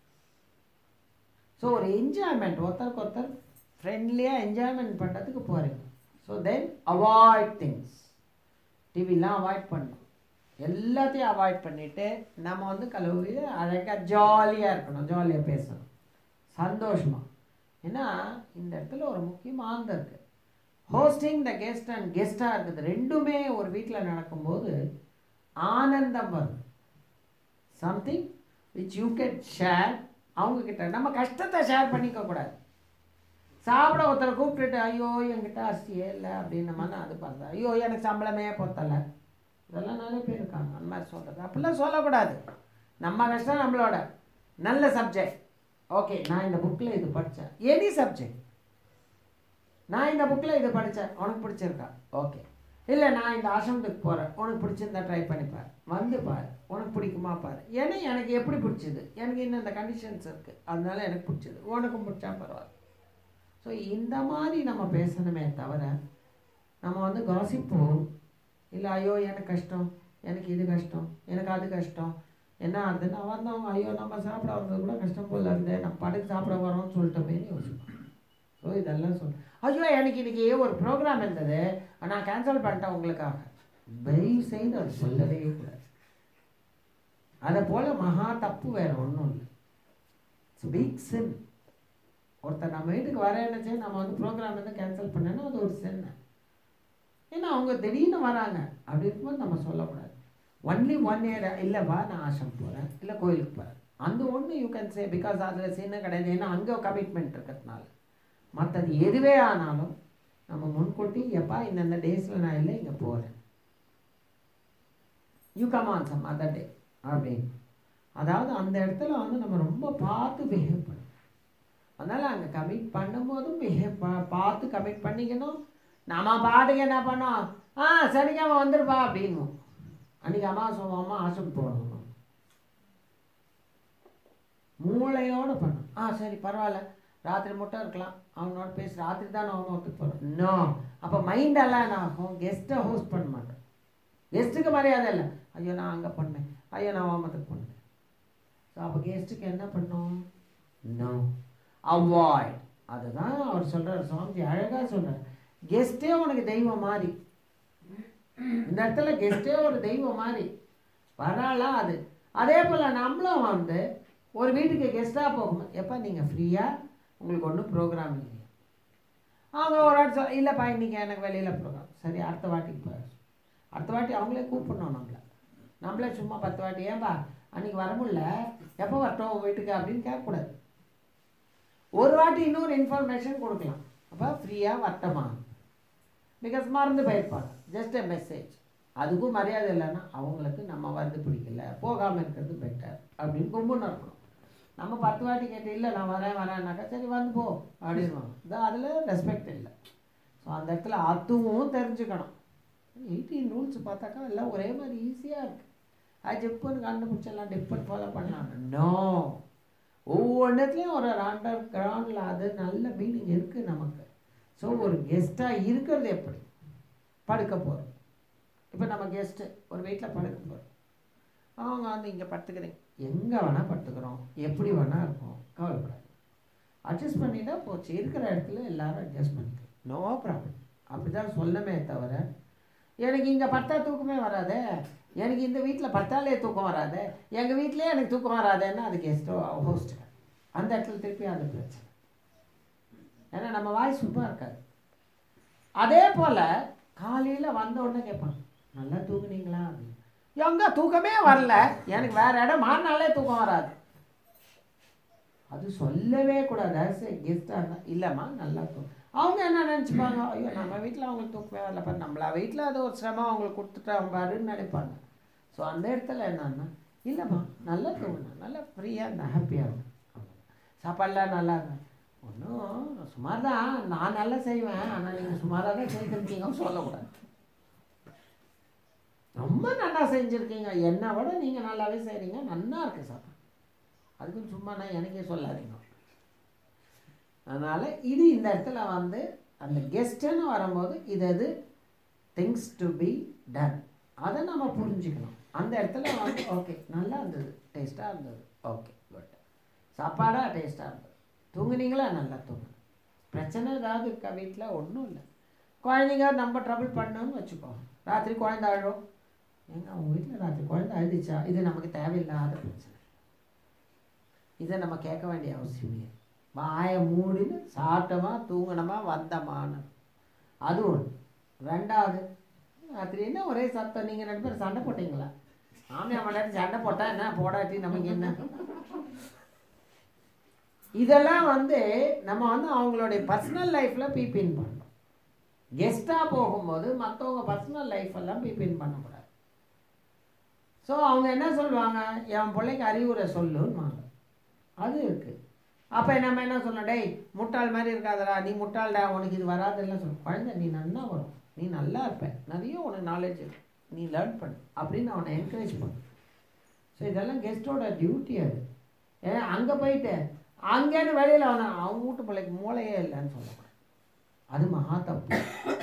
ஸோ ஒரு என்ஜாய்மெண்ட், ஒருத்தருக்கு ஒருத்தர் ஃப்ரெண்ட்லியாக என்ஜாய்மெண்ட் பண்ணுறதுக்கு போகிறீங்க. ஸோ தென் அவாய்ட் திங்ஸ், டிவிலாம் அவாய்ட் பண்ணணும், எல்லாத்தையும் அவாய்ட் பண்ணிவிட்டு நம்ம வந்து கல்லூரி அழகாக ஜாலியாக இருக்கணும், ஜாலியாக பேசணும், சந்தோஷமாக. ஏன்னா இந்த இடத்துல ஒரு முக்கியமானது இருக்குது, ஹோஸ்டிங் த கெஸ்ட் அண்ட் கெஸ்ட்டாக இருக்குது. ரெண்டுமே ஒரு வீட்டில் நடக்கும்போது ஆனந்தம் வருது, something which you can share அவங்கக்கிட்ட நம்ம கஷ்டத்தை ஷேர் பண்ணிக்க கூடாது. சாப்பிட ஒருத்தரை கூப்பிட்டுட்டு ஐயோ என்கிட்ட அரிசியே இல்லை அப்படின்னமானா அது பார்த்தா ஐயோ எனக்கு சம்பளமே பொத்தலை, இதெல்லாம் நிறைய பேர் இருக்காங்க அந்த மாதிரி சொல்கிறது. அப்படிலாம் சொல்லக்கூடாது. நம்ம கஷ்டம் நம்மளோட. நல்ல சப்ஜெக்ட், ஓகே நான் இந்த புக்கில் இது படித்தேன், எனி சப்ஜெக்ட், நான் இந்த புக்கில் இது படித்தேன் உனக்கு பிடிச்சிருக்கா, ஓகே. இல்லை நான் இந்த ஆசிரமத்துக்கு போகிறேன், உனக்கு பிடிச்சிருந்தா ட்ரை பண்ணிப்பார், வந்து பாரு, உனக்கு பிடிக்குமா பாரு. ஏன்னா எனக்கு எப்படி பிடிச்சிது, எனக்கு இன்னும் இந்த கண்டிஷன்ஸ் இருக்குது, அதனால எனக்கு பிடிச்சிது, உனக்கும் பிடிச்சா பரவாயில்ல. ஸோ இந்த மாதிரி நம்ம பேசணுமே தவிர நம்ம வந்து காசிப்போ இல்லை ஐயோ எனக்கு கஷ்டம், எனக்கு இது கஷ்டம், எனக்கு அது கஷ்டம், என்ன ஆகுதுன்னு வந்தவங்க ஐயோ நம்ம சாப்பிட வந்தது கூட கஷ்டம் போல இருந்தே நம்ம படுக்கு சாப்பிட வரோம்னு சொல்லிட்டோமே யோசிப்போம். ஸோ இதெல்லாம் சொல் ஐயோ எனக்கு இன்றைக்கி ஒரு ப்ரோக்ராம் இருந்தது நான் கேன்சல் பண்ணிட்டேன் உங்களுக்காக, தயவு செய்து அது சொல்லவே கூடாது. அதை போல் மகா தப்பு வேறு ஒன்றும் இல்லை. It's big sin. ஒருத்தர் நம்ம வீட்டுக்கு வரேன்னு நம்ம வந்து ப்ரோக்ராம் வந்து கேன்சல் பண்ணேன்னா அது ஒரு சின்ன. ஏன்னா அவங்க திடீர்னு வராங்க, அப்படி இருக்கும்போது நம்ம சொல்லக்கூடாது. ஒன்லி ஒன் இயர் இல்லைவா நான் ஆசிரம் போகிறேன் இல்லை கோயிலுக்கு போகிறேன், அந்த ஒன்று யூ கேன் சே, பிகாஸ் அதில் சின்ன கிடையாது, ஏன்னா அங்கே கமிட்மெண்ட் இருக்கிறதுனால. மற்றது எதுவே ஆனாலும் நம்ம முன்கூட்டி எப்பா இந்தந்த டேஸில் நான் இல்லை இங்கே போகிறேன், you come on some other day அப்படின்னு. அதாவது அந்த இடத்துல வந்து நம்ம ரொம்ப பார்த்து பிஹேவ் பண்ணணும். அதனால் அங்கே கமிட் பண்ணும்போதும் பிஹேவ் பார்த்து கமிட் பண்ணிக்கணும். நம்ம பாட்டுக்கு என்ன பண்ணோம், ஆ சனிக்காம வந்துருப்பா அப்படின்னும். அன்றைக்கி அம்மா சொல்லுவோம்மா ஆசிரம் போகணும், மூளையோடு பண்ணணும். ஆ சரி பரவாயில்ல ராத்திரி மட்டும் இருக்கலாம், அவனோட பேசி ராத்திரி தான் நான் ஒருத்துக்கு போகிறோம். இன்னும் அப்போ மைண்டெல்லாம் என்ன ஆகும், கெஸ்ட்டை ஹோஸ்ட் பண்ண மாட்டோம். கெஸ்ட்டுக்கு மரியாதை இல்லை, ஐயோ நான் அங்கே பண்ணேன், ஐயோ நான் ஓமத்துக்கு பண்ணேன். ஸோ அப்போ கெஸ்ட்டுக்கு என்ன பண்ணோம், இன்னும் அவாய்ட். அதுதான் அவர் சொல்கிறார், சுவாமிஜி அழகாக சொல்கிறார், கெஸ்ட்டே உனக்கு தெய்வம் மாதிரி. இந்த இடத்துல கெஸ்ட்டே ஒரு தெய்வம் மாதிரி வராளா அது. அதே போல் நம்மளும் வந்து ஒரு வீட்டுக்கு கெஸ்ட்டாக போகும்போது எப்போ நீங்கள் ஃப்ரீயாக உங்களுக்கு ஒன்றும் ப்ரோக்ராம் இல்லையா, அவங்க ஒரு வாட்டி சொல் இல்லைப்பா இன்றைக்கி எனக்கு வெளியில் ப்ரோக்ராம், சரி அடுத்த வாட்டிக்கு போய் அடுத்த வாட்டி அவங்களே கூப்பிடணும். நம்மளை நம்மளே சும்மா பத்து வாட்டி ஏன்பா அன்றைக்கி வர முடியல எப்போ வரட்டும் வீட்டுக்கு அப்படின்னு கேட்கக்கூடாது. ஒரு வாட்டி இன்னொரு இன்ஃபர்மேஷன் கொடுக்கலாம், அப்போ ஃப்ரீயாக வரட்டமா, பிகாஸ் மறந்து போயிருப்பாங்க, ஜஸ்ட் எ மெசேஜ். அதுக்கும் மரியாதை இல்லைன்னா அவங்களுக்கு நம்ம வந்து பிடிக்கல, போகாமல் இருக்கிறது பெட்டர் அப்படின்னு கும்புன்னு இருக்கணும். நம்ம பத்து வாட்டி கேட்டு இல்லை நான் வரேன் வரேன்னாக்கா சரி வந்து போ அப்படின்வாங்க. இதான் அதில் ரெஸ்பெக்ட் இல்லை. ஸோ அந்த இடத்துல அதுவும் தெரிஞ்சுக்கணும். எயிட்டீன் ரூல்ஸ் பார்த்தாக்கா எல்லாம் ஒரே மாதிரி ஈஸியாக இருக்குது, அது ஜிப்புன்னு கண்டுபிடிச்செல்லாம் டிப்புன்னு ஃபாலோ பண்ணலாம். நோ, ஒவ்வொன்றத்துலேயும் ஒரு அண்டர் கிரவுண்டில் அது நல்ல மீனிங் இருக்குது நமக்கு. ஸோ ஒரு கெஸ்ட்டாக இருக்கிறது எப்படி, படுக்க போகிறோம். இப்போ நம்ம கெஸ்ட்டு ஒரு வீட்டில் படுக்க போகிறோம், அவங்க வந்து இங்கே படுத்துக்கிறீங்க, எங்கே வேணால் படுத்துக்கிறோம், எப்படி வேணால் இருக்கும், கவலைப்படாது, அட்ஜஸ்ட் பண்ணிட்டா போச்சு. இருக்கிற இடத்துல எல்லோரும் அட்ஜஸ்ட் பண்ணிக்கலாம், நோ ப்ராப்ளம். அப்படி தான் சொல்லமே தவிர எனக்கு இங்கே படுத்தா தூக்கமே வராது, எனக்கு இந்த வீட்டில் படுத்தாலே தூக்கம் வராது, எங்கள் வீட்டிலே எனக்கு தூக்கம் வராதுன்னா அது கெஸ்ட்டோ ஹோஸ்ட்டு, அந்த இடத்துல திருப்பி அது பிரச்சனை. ஏன்னா நம்ம வாய் சும்மா இருக்காது. அதே போல் காலையில் வந்த உடனே கேட்பாங்க நல்லா தூங்குனீங்களா அப்படின்னு. எங்கே தூக்கமே வரல, எனக்கு வேறு இடம் மாறினாலே தூக்கம் வராது, அது சொல்லவே கூடாது. ஆஸ் ஏ கெஸ்ட்டாக இருந்தால் இல்லைம்மா நல்லா தூக்கம். அவங்க என்ன நினச்சிப்பாங்க, ஐயோ நம்ம வீட்டில் அவங்களுக்கு தூக்கமே வரல பாரு, நம்மளா வீட்டில் அது ஒரு சிரமம் அவங்களுக்கு கொடுத்துட்டாங்க பாருன்னு நினைப்பாங்க. ஸோ அந்த இடத்துல என்னன்னா இல்லைம்மா நல்லா தூங்கினேன், நல்லா ஃப்ரீயாக இருந்தேன், ஹாப்பியாக இருந்தேன், சாப்பாடெலாம் நல்லா இருந்தேன், ஒன்றும் சுமார் தான், நான் நல்லா செய்வேன் ஆனால் நீங்கள் சுமாராக தான் செய்திருக்கீங்கன்னு சொல்லக்கூடாது. ரொம்ப நல்லா செஞ்சுருக்கீங்க, என்னை விட நீங்கள் நல்லாவே செய்கிறீங்க, நல்லா இருக்குது சாப்பாடு, அதுக்குன்னு சும்மா நான் எனக்கே சொல்லாதீங்க. அதனால் இது இந்த இடத்துல வந்து அந்த கெஸ்ட்டுன்னு வரும்போது இது அது திங்ஸ் டு பி டன், அதை நம்ம புரிஞ்சுக்கணும். அந்த இடத்துல வந்து ஓகே நல்லா இருந்தது, டேஸ்ட்டாக இருந்தது, ஓகே குட், சாப்பாடாக டேஸ்ட்டாக இருந்தது, தூங்குனீங்களா நல்லா தூங்கு, பிரச்சனை ஏதாவது இருக்கா வீட்டில், ஒன்றும் இல்லை. குழந்தைங்க நம்ம ட்ரபிள் பண்ணணும்னு வச்சுக்கோ, ராத்திரி குழந்தை அழும், ஏங்க அவங்க வீட்டில் ராத்திரி குழந்தை அழுதுச்சா, இது நமக்கு தேவையில்லாத பிரச்சனை, இதை நம்ம கேட்க வேண்டிய அவசியமே. வாயை மூடின்னு சாப்பிட்டோமா தூங்கினோமா வந்தமான்னு, அது ஒன்று. ரெண்டாவது ராத்திரி என்ன ஒரே சத்தம், நீங்கள் ரெண்டு பேரும் சண்டை போட்டிங்களா, ஆமாம் அவன் சண்டை போட்டால் என்ன போடாட்டி நமக்கு என்ன, இதெல்லாம் வந்து நம்ம வந்து அவங்களுடைய பர்சனல் லைஃப்பில் பீப்பின் பண்ணணும். கெஸ்ட்டாக போகும்போது மற்றவங்க பர்சனல் லைஃப் எல்லாம் பீப்பின் பண்ணக்கூடாது. ஸோ அவங்க என்ன சொல்லுவாங்க, என் பிள்ளைக்கு அறிவுரை சொல்லுன்னுவாங்க. அது இருக்குது. அப்போ நம்ம என்ன சொல்லணும், டேய் முட்டாள் மாதிரி இருக்காதடா, நீ முட்டாள்டா, உனக்கு இது வராதுலாம் சொல்லணும். குழந்தை நீ நல்லா வரும், நீ நல்லா இருப்ப, நிறைய உனக்கு நாலேஜ் இருக்கு, நீ லேர்ன் பண்ணு அப்படின்னு அவனை என்கரேஜ் பண்ணு. ஸோ இதெல்லாம் கெஸ்ட்டோட டியூட்டி. அது ஏன்னா அங்கே போயிட்டு அங்கேருந்து வெளியில் அவனை அவங்க வீட்டு பிள்ளைக்கு மூளையே இல்லைன்னு சொல்லக்கூடாது. அது மகா தப்பு.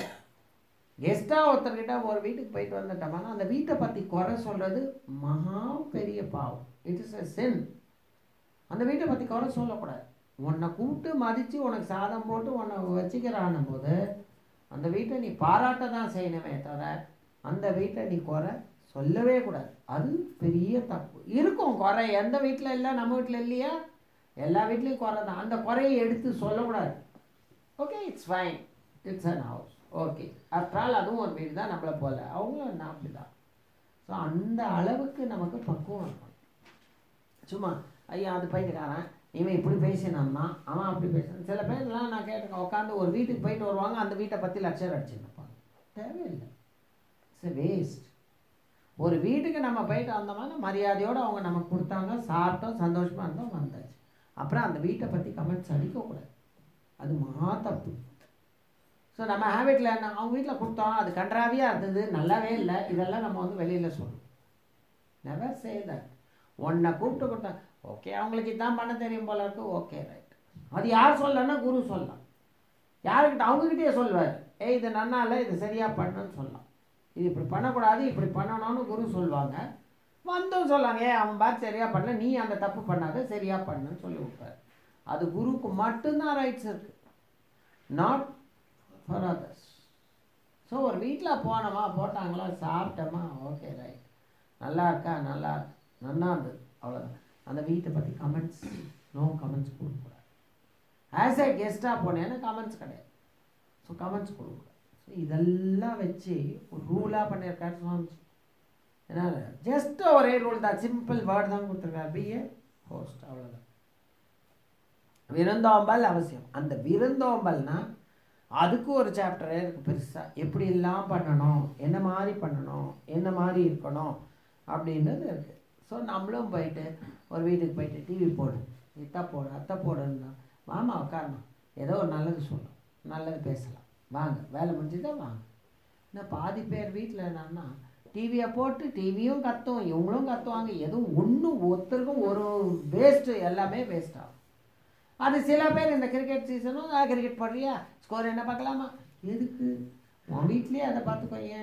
கெஸ்ட்டாக ஒருத்தர்கிட்ட ஒரு வீட்டுக்கு போயிட்டு வந்துட்டோம்னா அந்த வீட்டை பற்றி குறை சொல்கிறது மகா பெரிய பாவம். It is a sin. அந்த வீட்டை பற்றி குறை சொல்லக்கூடாது. உன்னை கூப்பிட்டு மதித்து உனக்கு சாதம் போட்டு உன்னை வச்சுக்கிறான்னும் போது அந்த வீட்டை நீ பாராட்ட தான் செய்யணுமே தவிர அந்த வீட்டை நீ குறை சொல்லவே கூடாது. அது பெரிய தப்பு. இருக்கும் குறை, எந்த வீட்டில் இல்லை, நம்ம வீட்டில் இல்லையா, எல்லா வீட்லேயும் குறை தான். அந்த குறையை எடுத்து சொல்லக்கூடாது. Okay, it's fine, it's an house, okay, after all அதுவும் ஒரு வீடு தான், நம்மளை போல அவங்களும் என்ன அப்படி தான். ஸோ அந்த அளவுக்கு நமக்கு பக்குவம் இருக்கணும். சும்மா ஐயா அது போயிட்டுக்காரன், இவன் இப்படி பேசினான்னா அவன் அப்படி பேசினான். சில பேர்லாம் நான் கேட்டிருக்கேன், உட்காந்து ஒரு வீட்டுக்கு போயிட்டு வருவாங்க, அந்த வீட்டை பற்றி லட்சம் அடிச்சுருப்பாங்க. தேவையில்லை, இட்ஸ் எ வேஸ்ட். ஒரு வீட்டுக்கு நம்ம போயிட்டு வந்தோம்னா மரியாதையோடு அவங்க நமக்கு கொடுத்தாங்க, சாப்பிட்டோம், சந்தோஷமாக இருந்தோம், வந்தாச்சு. அப்புறம் அந்த வீட்டை பற்றி கமெண்ட்ஸ் அடிக்கக்கூடாது. அது மகா தப்பு. ஸோ நம்ம ஹேபிட்டில் என்ன, அவங்க வீட்டில் கொடுத்தோம், அது கன்றாவியாக இருந்தது, நல்லாவே இல்லை, இதெல்லாம் நம்ம வந்து வெளியில் சொல்லணும். Never say that. உன்னை கூப்பிட்டு கொடுத்தா ஓகே, அவங்களுக்கு இதான் பண்ண தெரியும் போல இருக்கு, ஓகே ரைட். அது யார் சொல்லனா, குரு சொல்லலாம். யாருக்கிட்ட, அவங்ககிட்டயே சொல்லுவார், ஏய் இது நன்னா இல்லை, இது சரியாக பண்ணுன்னு சொல்லலாம். இது இப்படி பண்ணக்கூடாது, இப்படி பண்ணணும்னு குரு சொல்லுவாங்க. வந்தும் சொல்லாங்க, ஏ அவன் பார் சரியாக பண்ணல, நீ அந்த தப்பு பண்ணாத, சரியாக பண்ணுன்னு சொல்லி விட்டார். அது குருக்கு மட்டும்தான் ரைட்ஸ் இருக்குது, நாட் ஃபார் அதர்ஸ். ஸோ ஒரு வீட்டில் போனோமா, போட்டாங்களா, சாப்பிட்டோமா, ஓகே ரைட், நல்லா இருக்கா, நல்லா நல்லா இருந்தது, அவ்வளோதான். அந்த வீட்டை பற்றி கமெண்ட்ஸ், நோ கமெண்ட்ஸ் கொடுக்கக்கூடாது. ஆஸ் ஏ கெஸ்ட்டாக போனேன்னா கமெண்ட்ஸ் கிடையாது. ஸோ கமெண்ட்ஸ் கொடுக்கக்கூடாது. ஸோ இதெல்லாம் வச்சு ஒரு ரூலாக பண்ணியிருக்காரு சுவாமி. ஏன்னா ஜஸ்ட் ஒரே ரூல் தான், சிம்பிள் வேர்டு தான் கொடுத்துருக்காரு, பி ஏ ஹோஸ்ட், அவ்வளோதான். விருந்தோம்பல் அவசியம். அந்த விருந்தோம்பல்னா அதுக்கு ஒரு சாப்டரே இருக்குது பெருசாக, எப்படி எல்லாம் பண்ணணும், என்ன மாதிரி பண்ணணும், என்ன மாதிரி இருக்கணும் அப்படின்றது இருக்குது. ஸோ நம்மளும் போயிட்டு ஒரு வீட்டுக்கு போயிட்டு டிவி போடு, இத்தா போடு, அத்தை போடுன்னா, மாமா உட்காரமா, ஏதோ ஒரு நல்லது சொல்லணும், நல்லது பேசலாம், வாங்க வேலை முடிஞ்சுதான் வாங்க. இன்னும் பாதி பேர் வீட்டில் என்னன்னா டிவியை போட்டு டிவியும் கத்தும், இவங்களும் கத்துவாங்க, எதுவும் ஒன்றும் ஒருத்தருக்கும் ஒரு வேஸ்ட்டு, எல்லாமே வேஸ்ட் ஆகும். அது சில பேர் இந்த கிரிக்கெட் சீசனும் கிரிக்கெட் போடுறியா, ஸ்கோர் என்ன பார்க்கலாமா, எதுக்கு உன் வீட்லேயே அதை பார்த்துக்கோங்க.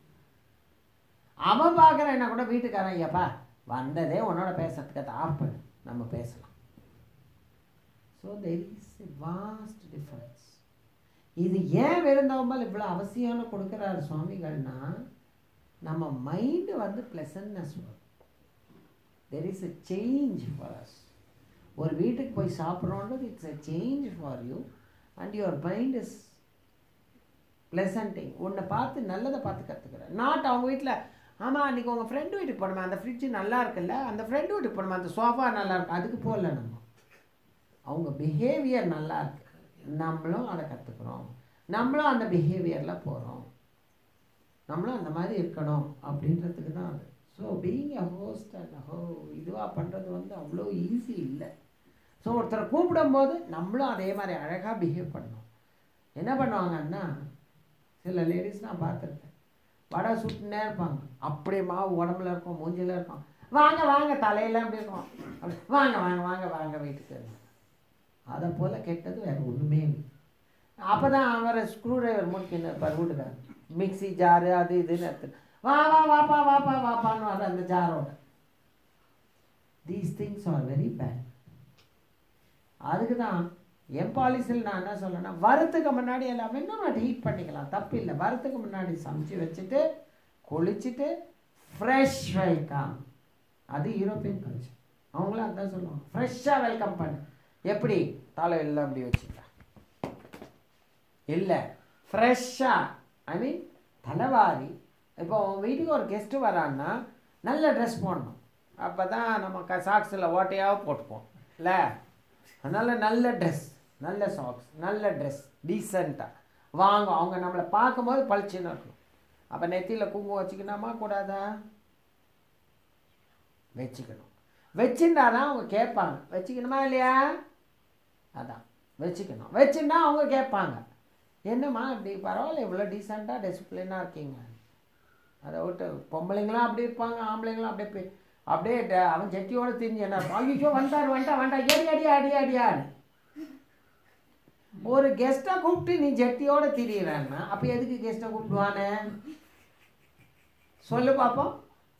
அவன் பார்க்குறான் என்ன கூட வீட்டுக்காரன், ஐயாப்பா வந்ததே உன்னோட பேசுறதுக்கு, அதை ஆஃப் பண்ணு, நம்ம பேசலாம். So there is a vast difference. இது ஏன் விருந்தோம்பல் இவ்வளோ அவசியம்னு கொடுக்குறாரு சுவாமிகள்னா, நம்ம மைண்டு வந்து ப்ளசன்ட்னஸ் வரும். There is a change for us. ஒரு வீட்டுக்கு போய் சாப்பிட்றோன்றது it's a change for you and your mind is pleasanting. உன்னை பார்த்து நல்லதை பார்த்து கற்றுக்கிறேன். நாட் அவங்க வீட்டில், ஆமாம் அன்றைக்கி உங்கள் ஃப்ரெண்டு வீட்டுக்கு போனோமா, அந்த ஃப்ரிட்ஜு நல்லா இருக்குல்ல, அந்த ஃப்ரெண்டு வீட்டுக்கு போனோமா, அந்த சோஃபா நல்லா இருக்கு, அதுக்கு போகல. நம்ம அவங்க பிஹேவியர் நல்லா இருக்கு, நம்மளும் அதை கற்றுக்குறோம், நம்மளும் அந்த பிஹேவியரில் போகிறோம், நம்மளும் அந்த மாதிரி இருக்கணும் அப்படின்றதுக்கு தான் அது. So being a host and ஹோ இதுவாக பண்ணுறது வந்து அவ்வளோ ஈஸி இல்லை. ஸோ ஒருத்தரை கூப்பிடும்போது நம்மளும் அதே மாதிரி அழகாக பிஹேவ் பண்ணணும். என்ன பண்ணுவாங்கன்னா, சில லேடிஸ் நான் பார்த்துருக்கேன், வடை சுட்டுனே இருப்பாங்க, அப்படியே மாவு உடம்புல இருக்கும், மூஞ்சில் இருக்கும், வாங்க வாங்க தலையெல்லாம் அப்படி இருக்கும், அப்படி வாங்க வாங்க வாங்க வாங்க வீட்டுக்கு. அதை போல் கெட்டது வேறு ஒன்றுமே இல்லை. அப்போ தான் அவரை ஸ்க்ரூ டிரைவர் முடிக்கின்னு இருப்பார் வீட்டுக்கார், மிக்சி ஜாரு அது இதுன்னு எடுத்து வா வா வாப்பா வாப்பா வாப்பான்னு வர அந்த ஜாரோட. These things are very bad. அதுக்கு தான் என் பாலிசியில் நான் என்ன சொல்லேன்னா, வரத்துக்கு முன்னாடி எல்லாமே இன்னும் நான் ஹீட் பண்ணிக்கலாம், தப்பு இல்லை. வரத்துக்கு முன்னாடி சமைச்சு வச்சுட்டு குளிச்சுட்டு ஃப்ரெஷ் வெல்கம். அது யூரோப்பியன் கல்ச்சர், அவங்களும் அதான் சொல்லுவாங்க, ஃப்ரெஷ்ஷாக வெல்கம் பண்ணு. எப்படி தலையெல்லாம் அப்படி வச்சுக்கலாம் இல்லை, ஃப்ரெஷ்ஷாக, ஐ மீன் தலைவாரி. இப்போ உங்கள் வீட்டுக்கு ஒரு கெஸ்ட்டு வரான்னா நல்ல ட்ரெஸ் போடணும், அப்போ தான் நம்ம க சாக்ஸில் ஓட்டையாக போட்டுப்போம் இல்லை, அதனால் நல்ல ட்ரெஸ், நல்ல சாக்ஸ், நல்ல ட்ரெஸ், டீசெண்டாக வாங்க. அவங்க நம்மளை பார்க்கும்போது பளிச்சுன்னு இருக்கணும். அப்போ நெத்தியில் குங்குமம் வச்சுக்கணுமா கூடாதா? வச்சுக்கணும். வச்சுருந்தா தான் அவங்க கேட்பாங்க. வச்சுக்கணுமா இல்லையா? அதான் வச்சுக்கணும். வச்சுருந்தா அவங்க கேட்பாங்க, என்னம்மா இப்படி பரவாயில்ல இவ்வளோ டீசெண்டாக டிசிப்ளினாக இருக்கீங்க. அதை விட்டு பொம்பளைங்களாம் அப்படி இருப்பாங்க, ஆம்பளைங்களாம் அப்படியே போய் அப்படியே அவன் ஜட்டியோடு திரிஞ்சு என்ன ஐயோ வந்தார் வந்துட்டா வந்துட்டா ஏடி அடி அடி அடியான்னு. ஒரு கெஸ்ட்டை கூப்பிட்டு நீ ஜட்டியோடு திரியிறான்னா அப்போ எதுக்கு கெஸ்ட்டை கூப்பிடுவானே சொல்லு பார்ப்போம்.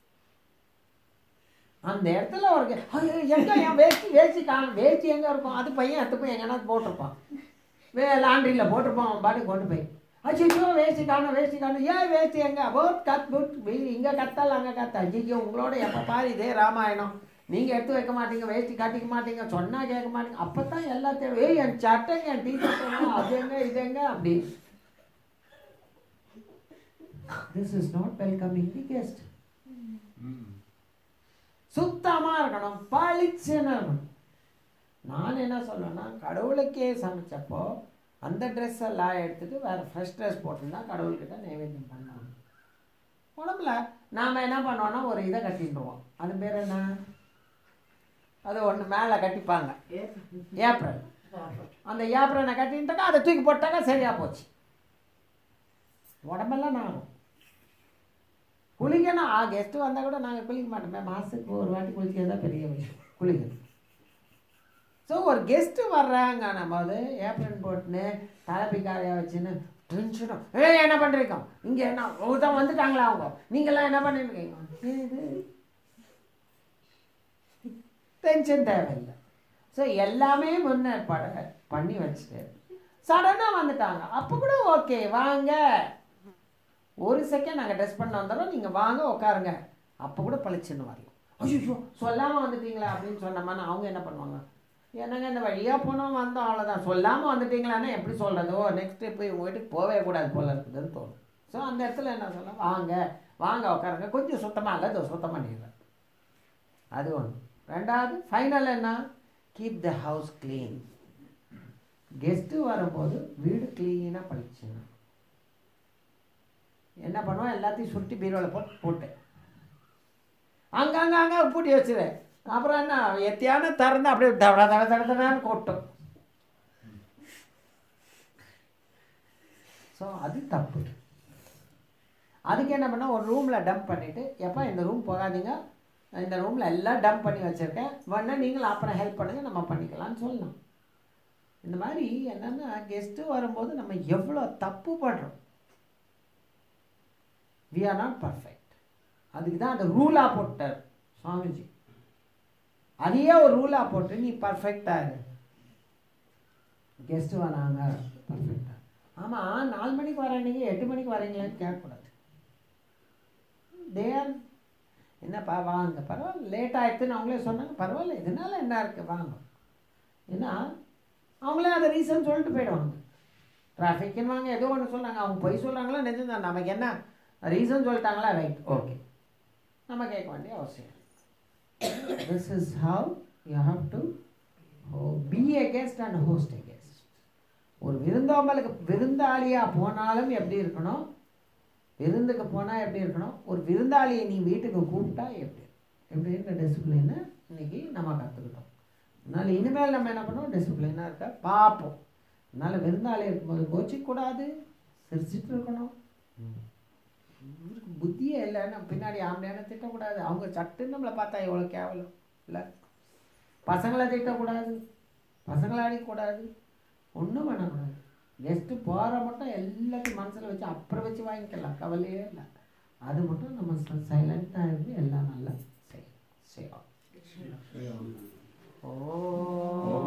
அந்த இடத்துல ஒரு எங்கே என் வேஷ்டி வேஷ்டி காணும், வேஷ்டி எங்கே இருக்கும்? அது பையன் அது போய் எங்கன்னா போட்டிருப்பான், வே லாண்ட்ரியில் போட்டிருப்பான். அவன் பாடி கொண்டு போய் அச்சோ வேஷ்டி காணும் வேஷ்டி காணும், ஏன் வேஷ்டி எங்கே போட் கத் புட் இங்கே கத்தால் அங்கே கத்தா. ஐயோ உங்களோட எப்போ பாரு இதே ராமாயணம். நீங்கள் எடுத்து வைக்க மாட்டீங்க, வேஷ்டி காட்டிக்க மாட்டீங்க, சொன்னால் கேட்க மாட்டீங்க. அப்போ தான் எல்லாத்தையும் ஏய் என் சட்டைங்க என் டீச்சர் அது எங்க இது எங்க அப்படி. This is not welcoming the guest. சுத்தமாக இருக்கணும், பளிச்சுன்னு இருக்கணும். நான் என்ன சொல்லுவேன்னா, கடவுளுக்கே சமைச்சப்போ அந்த ட்ரெஸ் எல்லாம் எடுத்துகிட்டு வேறு ஃப்ரெஷ் ட்ரெஸ் போட்டுருந்தா கடவுள்கிட்ட நைவேத்தியம் பண்ணணும். உடம்புல நாம் என்ன பண்ணுவோன்னா ஒரு இதை கட்டிட்டுருவோம், அது பேர் என்ன, அது ஒன்று மேலே கட்டிப்பாங்க ஏப்ரல். அந்த ஏப்ரனை கட்டிட்டாக்கா அதை தூக்கி போட்டாக்கா சரியாக போச்சு. உடம்பெல்லாம் நானும் குளிக்கணும். ஆ கெஸ்ட்டு வந்தால் கூட நாங்கள் குளிக்க மாட்டோமே, மாதத்துக்கு ஒரு வாட்டி குளிக்கிறது தான் பெரிய விஷயம் குளிக்கணும். ஸோ ஒரு கெஸ்ட்டு வர்றாங்க நம்ம அது ஏப்ரன் போட்டுன்னு தலைப்பிக்காரையாக வச்சுன்னு டென்ஷனும் ஏ என்ன பண்ணுறீங்க இங்கே என்ன தான் வந்துட்டாங்களா அவங்க, நீங்கள்லாம் என்ன பண்ணிருக்கீங்க, இது டென்ஷன் தேவையில்லை. ஸோ எல்லாமே முன்னேற்பாடு பண்ணி வச்சுட்டு சடனாக வந்துட்டாங்க அப்போ கூட ஓகே வாங்க ஒரு செகண்ட் நாங்கள் ட்ரெஸ் பண்ண வந்துடுறோம், நீங்கள் வாங்க உட்காருங்க, அப்போ கூட பளிச்சுன்னு வரலாம். ஐயோ சொல்லாமல் வந்துட்டீங்களா அப்படின்னு சொன்னோம்னா அவங்க என்ன பண்ணுவாங்க, என்னங்க இந்த வழியாக போனோம் வந்தோம் அவ்வளோதான், சொல்லாமல் வந்துட்டீங்களான்னா எப்படி சொல்கிறது, ஓ நெக்ஸ்ட் போய் உங்கள் வீட்டுக்கு போகவே கூடாது போல இருக்குதுன்னு தோணும். ஸோ அந்த இடத்துல என்ன சொல்ல, வாங்க வாங்க உட்காருங்க, கொஞ்சம் சுத்தமாக இல்லை இதோ சுத்தம் பண்ணிடுறேன். அது ஒன்று. ரெண்டாவது ஃபைனல் என்ன, keep the house clean. Guest வரும்போது வீடு க்ளீனாக பளிச்சுங்க. என்ன பண்ணுவோம், எல்லாத்தையும் சுருட்டி பீரோவில் போட்டு போட்டு அங்கங்க அங்கே பூட்டி வச்சுரு. அப்புறம் என்ன எத்தியான திறந்து அப்படியே தட தட தட தடன்னு கொட்டும். ஸோ அது தப்பு. அதுக்கு என்ன பண்ணால் ஒரு ரூமில் டம்ப் பண்ணிவிட்டு எப்போ இந்த ரூம் போகாதீங்க, இந்த ரூமில் எல்லாம் டம்ப் பண்ணி வச்சுருக்கேன், வேணா நீங்கள் அப்புறம் ஹெல்ப் பண்ணுங்கள் நம்ம பண்ணிக்கலாம்னு சொல்லலாம். இந்த மாதிரி என்னென்னா கெஸ்ட்டு வரும்போது நம்ம எவ்வளோ தப்பு பண்ணுறோம். We are not perfect. அதுக்கு தான் அந்த ரூலாக போட்டார் சுவாமிஜி. அதையே ஒரு ரூலாக போட்டு நீ பர்ஃபெக்டாக இரு, கெஸ்ட்டு வராங்க பர்ஃபெக்டாக. ஆமாம் நாலு மணிக்கு வரேன் நீங்கள் எட்டு மணிக்கு வரீங்களான்னு கேட்கக்கூடாது. தேர் என்னப்பா வாங்க பரவாயில்ல லேட் ஆகிடுதுன்னு அவங்களே சொன்னாங்க, பரவாயில்ல இதனால என்ன இருக்குது வாங்க. ஏன்னா அவங்களே அதை ரீசன் சொல்லிட்டு போயிடுவாங்க. டிராஃபிக்குன்னு வாங்க ஏதோ ஒன்று சொன்னாங்க, அவங்க பொய் சொல்கிறாங்களா நிஜம் தான், நமக்கு என்ன ரீசன் சொல்லிட்டாங்களா ரைட் ஓகே நம்ம கேட்க வேண்டிய அவசியம். This is how you have to be a guest and host a guest. ஒரு விருந்தோம்பலுக்கு விருந்தாளியாக போனாலும் எப்படி இருக்கணும், விருந்துக்கு போனால் எப்படி இருக்கணும், ஒரு விருந்தாளியை நீ வீட்டுக்கு கூப்பிட்டா எப்படி எப்படின்ற டிசிப்ளினை இன்னைக்கு நம்ம கற்றுக்கிட்டோம். அதனால் இனிமேல் நம்ம என்ன பண்ணோம், டிசிப்ளினாக இருக்க பார்ப்போம். அதனால் விருந்தாளி இருக்கும்போது கோச்சிக்கூடாது, சிரிச்சிட்டு இருக்கணும். இவருக்கு புத்தியே இல்லைன்னா பின்னாடி ஆம்பளையான திட்டக்கூடாது, அவங்க சட்டுன்னு நம்மளை பார்த்தா எவ்வளோ கேவலம் இல்லை. பசங்களை திட்டக்கூடாது, பசங்களை அடிக்கக்கூடாது, ஒன்றும் பண்ணக்கூடாது. கெஸ்ட்டு போகிற மட்டும் எல்லாத்தையும் மனசில் வச்சு அப்புறம் வச்சு வாங்கிக்கலாம், கவலையே இல்லை. அது மட்டும் நம்ம சைலண்ட்டாக இருந்து எல்லாம் நல்லா செய்யலாம் செய்யலாம். ஓ